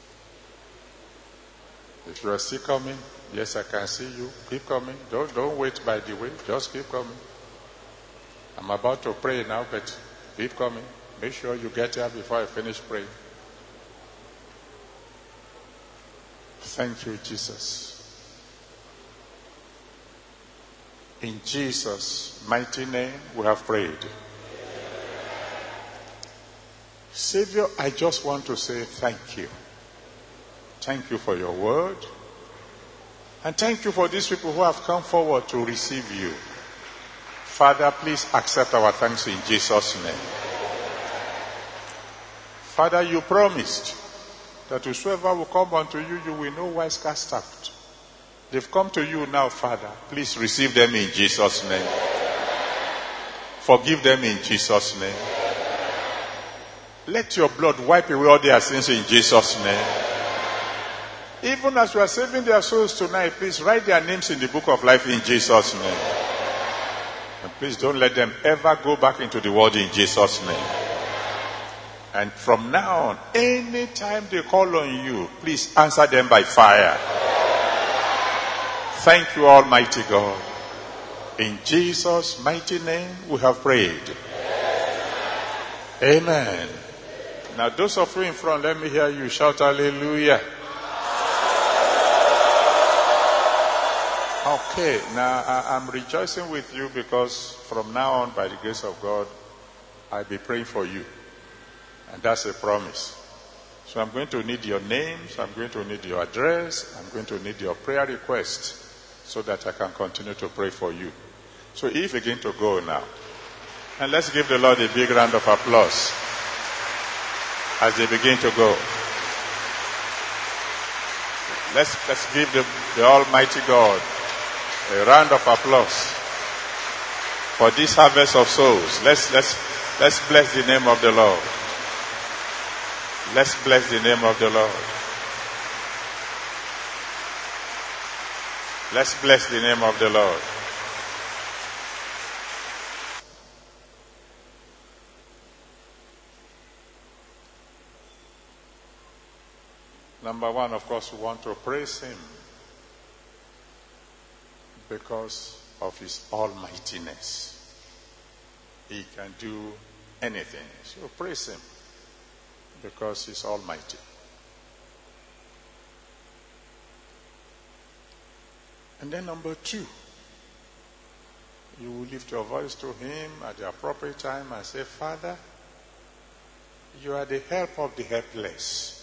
If you are still coming, yes, I can see you. Keep coming. Don't, don't wait by the way. Just keep coming. I'm about to pray now, but keep coming. Make sure you get here before I finish praying. Thank you, Jesus. In Jesus' mighty name, we have prayed. Savior, I just want to say thank you. Thank you for your word. And thank you for these people who have come forward to receive you. Father, please accept our thanks in Jesus' name. Father, you promised that whosoever will come unto you, you will no wise cast out. They've come to you now, Father. Please receive them in Jesus' name. Forgive them in Jesus' name. Let your blood wipe away all their sins in Jesus' name. Even as we are saving their souls tonight, please write their names in the book of life in Jesus' name. And please don't let them ever go back into the world in Jesus' name. And from now on, anytime they call on you, please answer them by fire. Thank you, Almighty God. In Jesus' mighty name, we have prayed. Amen. Now, those of you in front, let me hear you shout hallelujah. Okay, now I, I'm rejoicing with you because from now on, by the grace of God, I'll be praying for you. And that's a promise. So I'm going to need your names, I'm going to need your address, I'm going to need your prayer request so that I can continue to pray for you. So if you begin to go now, and let's give the Lord a big round of applause as they begin to go. Let's, let's give the, the Almighty God a round of applause for this harvest of souls. Let's, let's, Let's bless the name of the Lord. Let's bless the name of the Lord. Let's bless the name of the Lord. Number one, of course, we want to praise him because of his almightiness. He can do anything. So praise him because he's almighty. And then number two, you will lift your voice to him at the appropriate time and say, Father, you are the help of the helpless.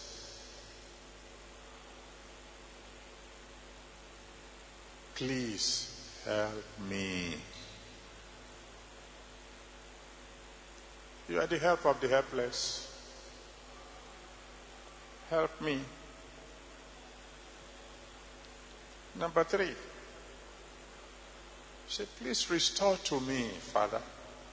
Please help me. You are the help of the helpless. Help me. Number three. Say, please restore to me, Father,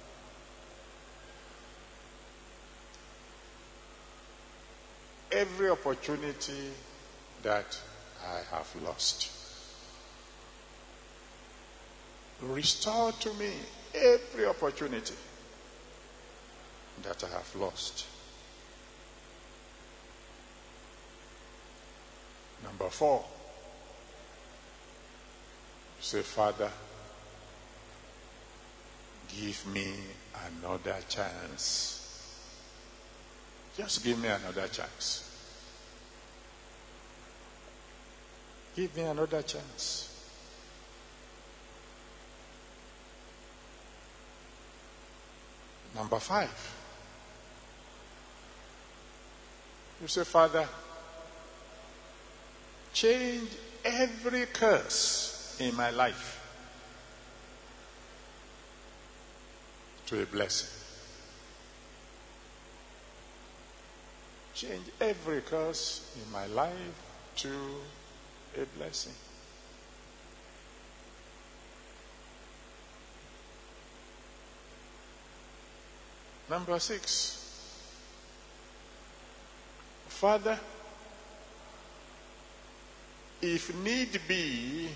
every opportunity that I have lost. Restore to me every opportunity that I have lost. Number four. Say, Father, give me another chance. Just give me another chance. Give me another chance. Number five. You say, Father, change every curse in my life to a blessing. Change every curse in my life to a blessing. Number six. Father, if need be,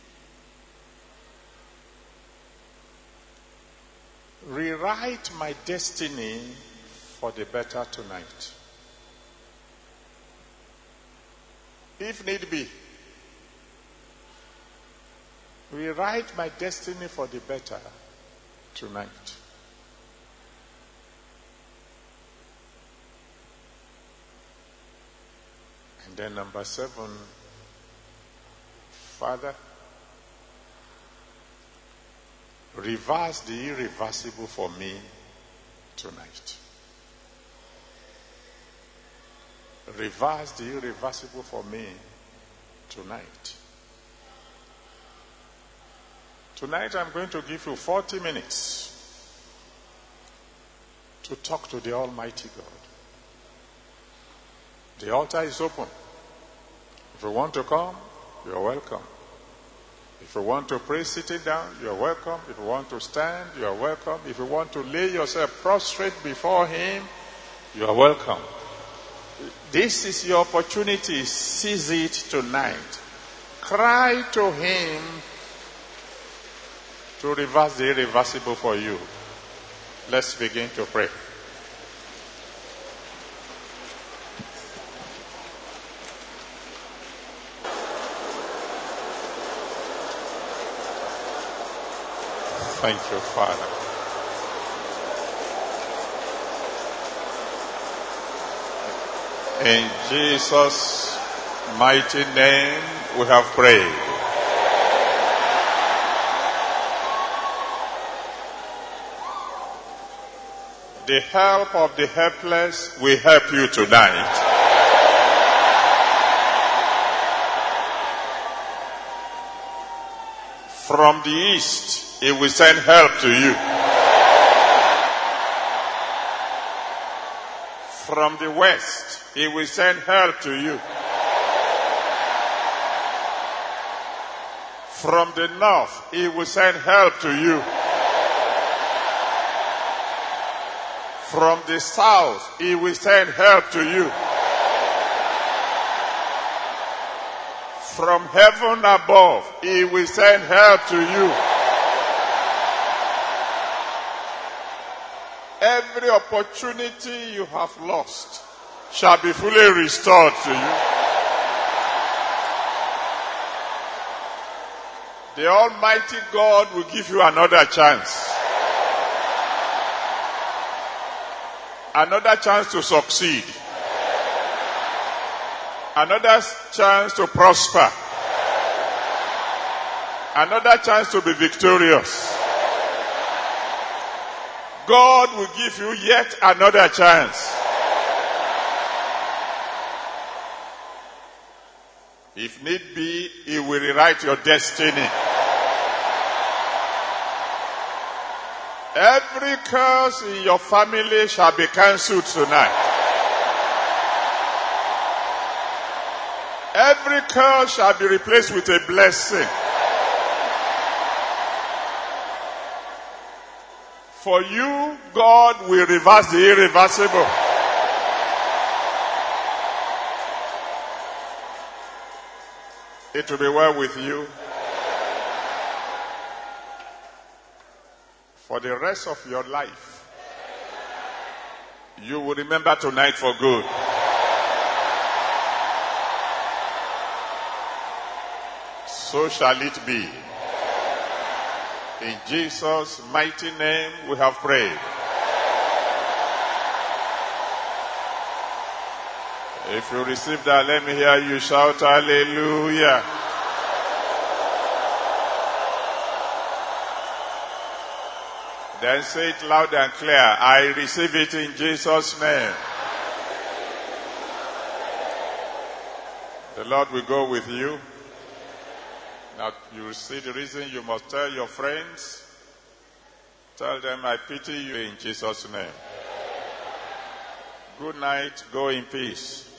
rewrite my destiny for the better tonight. If need be, rewrite my destiny for the better tonight. And then number seven, Father, reverse the irreversible for me tonight. Reverse the irreversible for me tonight. Tonight I'm going to give you forty minutes to talk to the Almighty God. The altar is open. If you want to come, you're welcome. If you want to pray sitting down, you're welcome. If you want to stand, you're welcome. If you want to lay yourself prostrate before him, you're welcome. This is your opportunity. Seize it tonight. Cry to him to reverse the irreversible for you. Let's begin to pray. Thank you, Father. In Jesus' mighty name we have prayed. The help of the helpless will help you tonight. From the east, it will send help to you. From the west, it will send help to you. From the north, it will send help to you. From the south, he will send help to you. From heaven above, he will send help to you. Every opportunity you have lost shall be fully restored to you. The Almighty God will give you another chance. Another chance to succeed. Another chance to prosper. Another chance to be victorious. God will give you yet another chance. If need be, he will rewrite your destiny. Every curse in your family shall be cancelled tonight. Every curse shall be replaced with a blessing. For you, God will reverse the irreversible. It will be well with you. For the rest of your life, you will remember tonight for good. So shall it be. In Jesus' mighty name we have prayed. If you receive that, let me hear you shout hallelujah. Then say it loud and clear. I receive it in Jesus' name. The Lord will go with you. Now you will see the reason you must tell your friends. Tell them I pity you in Jesus' name. Good night. Go in peace.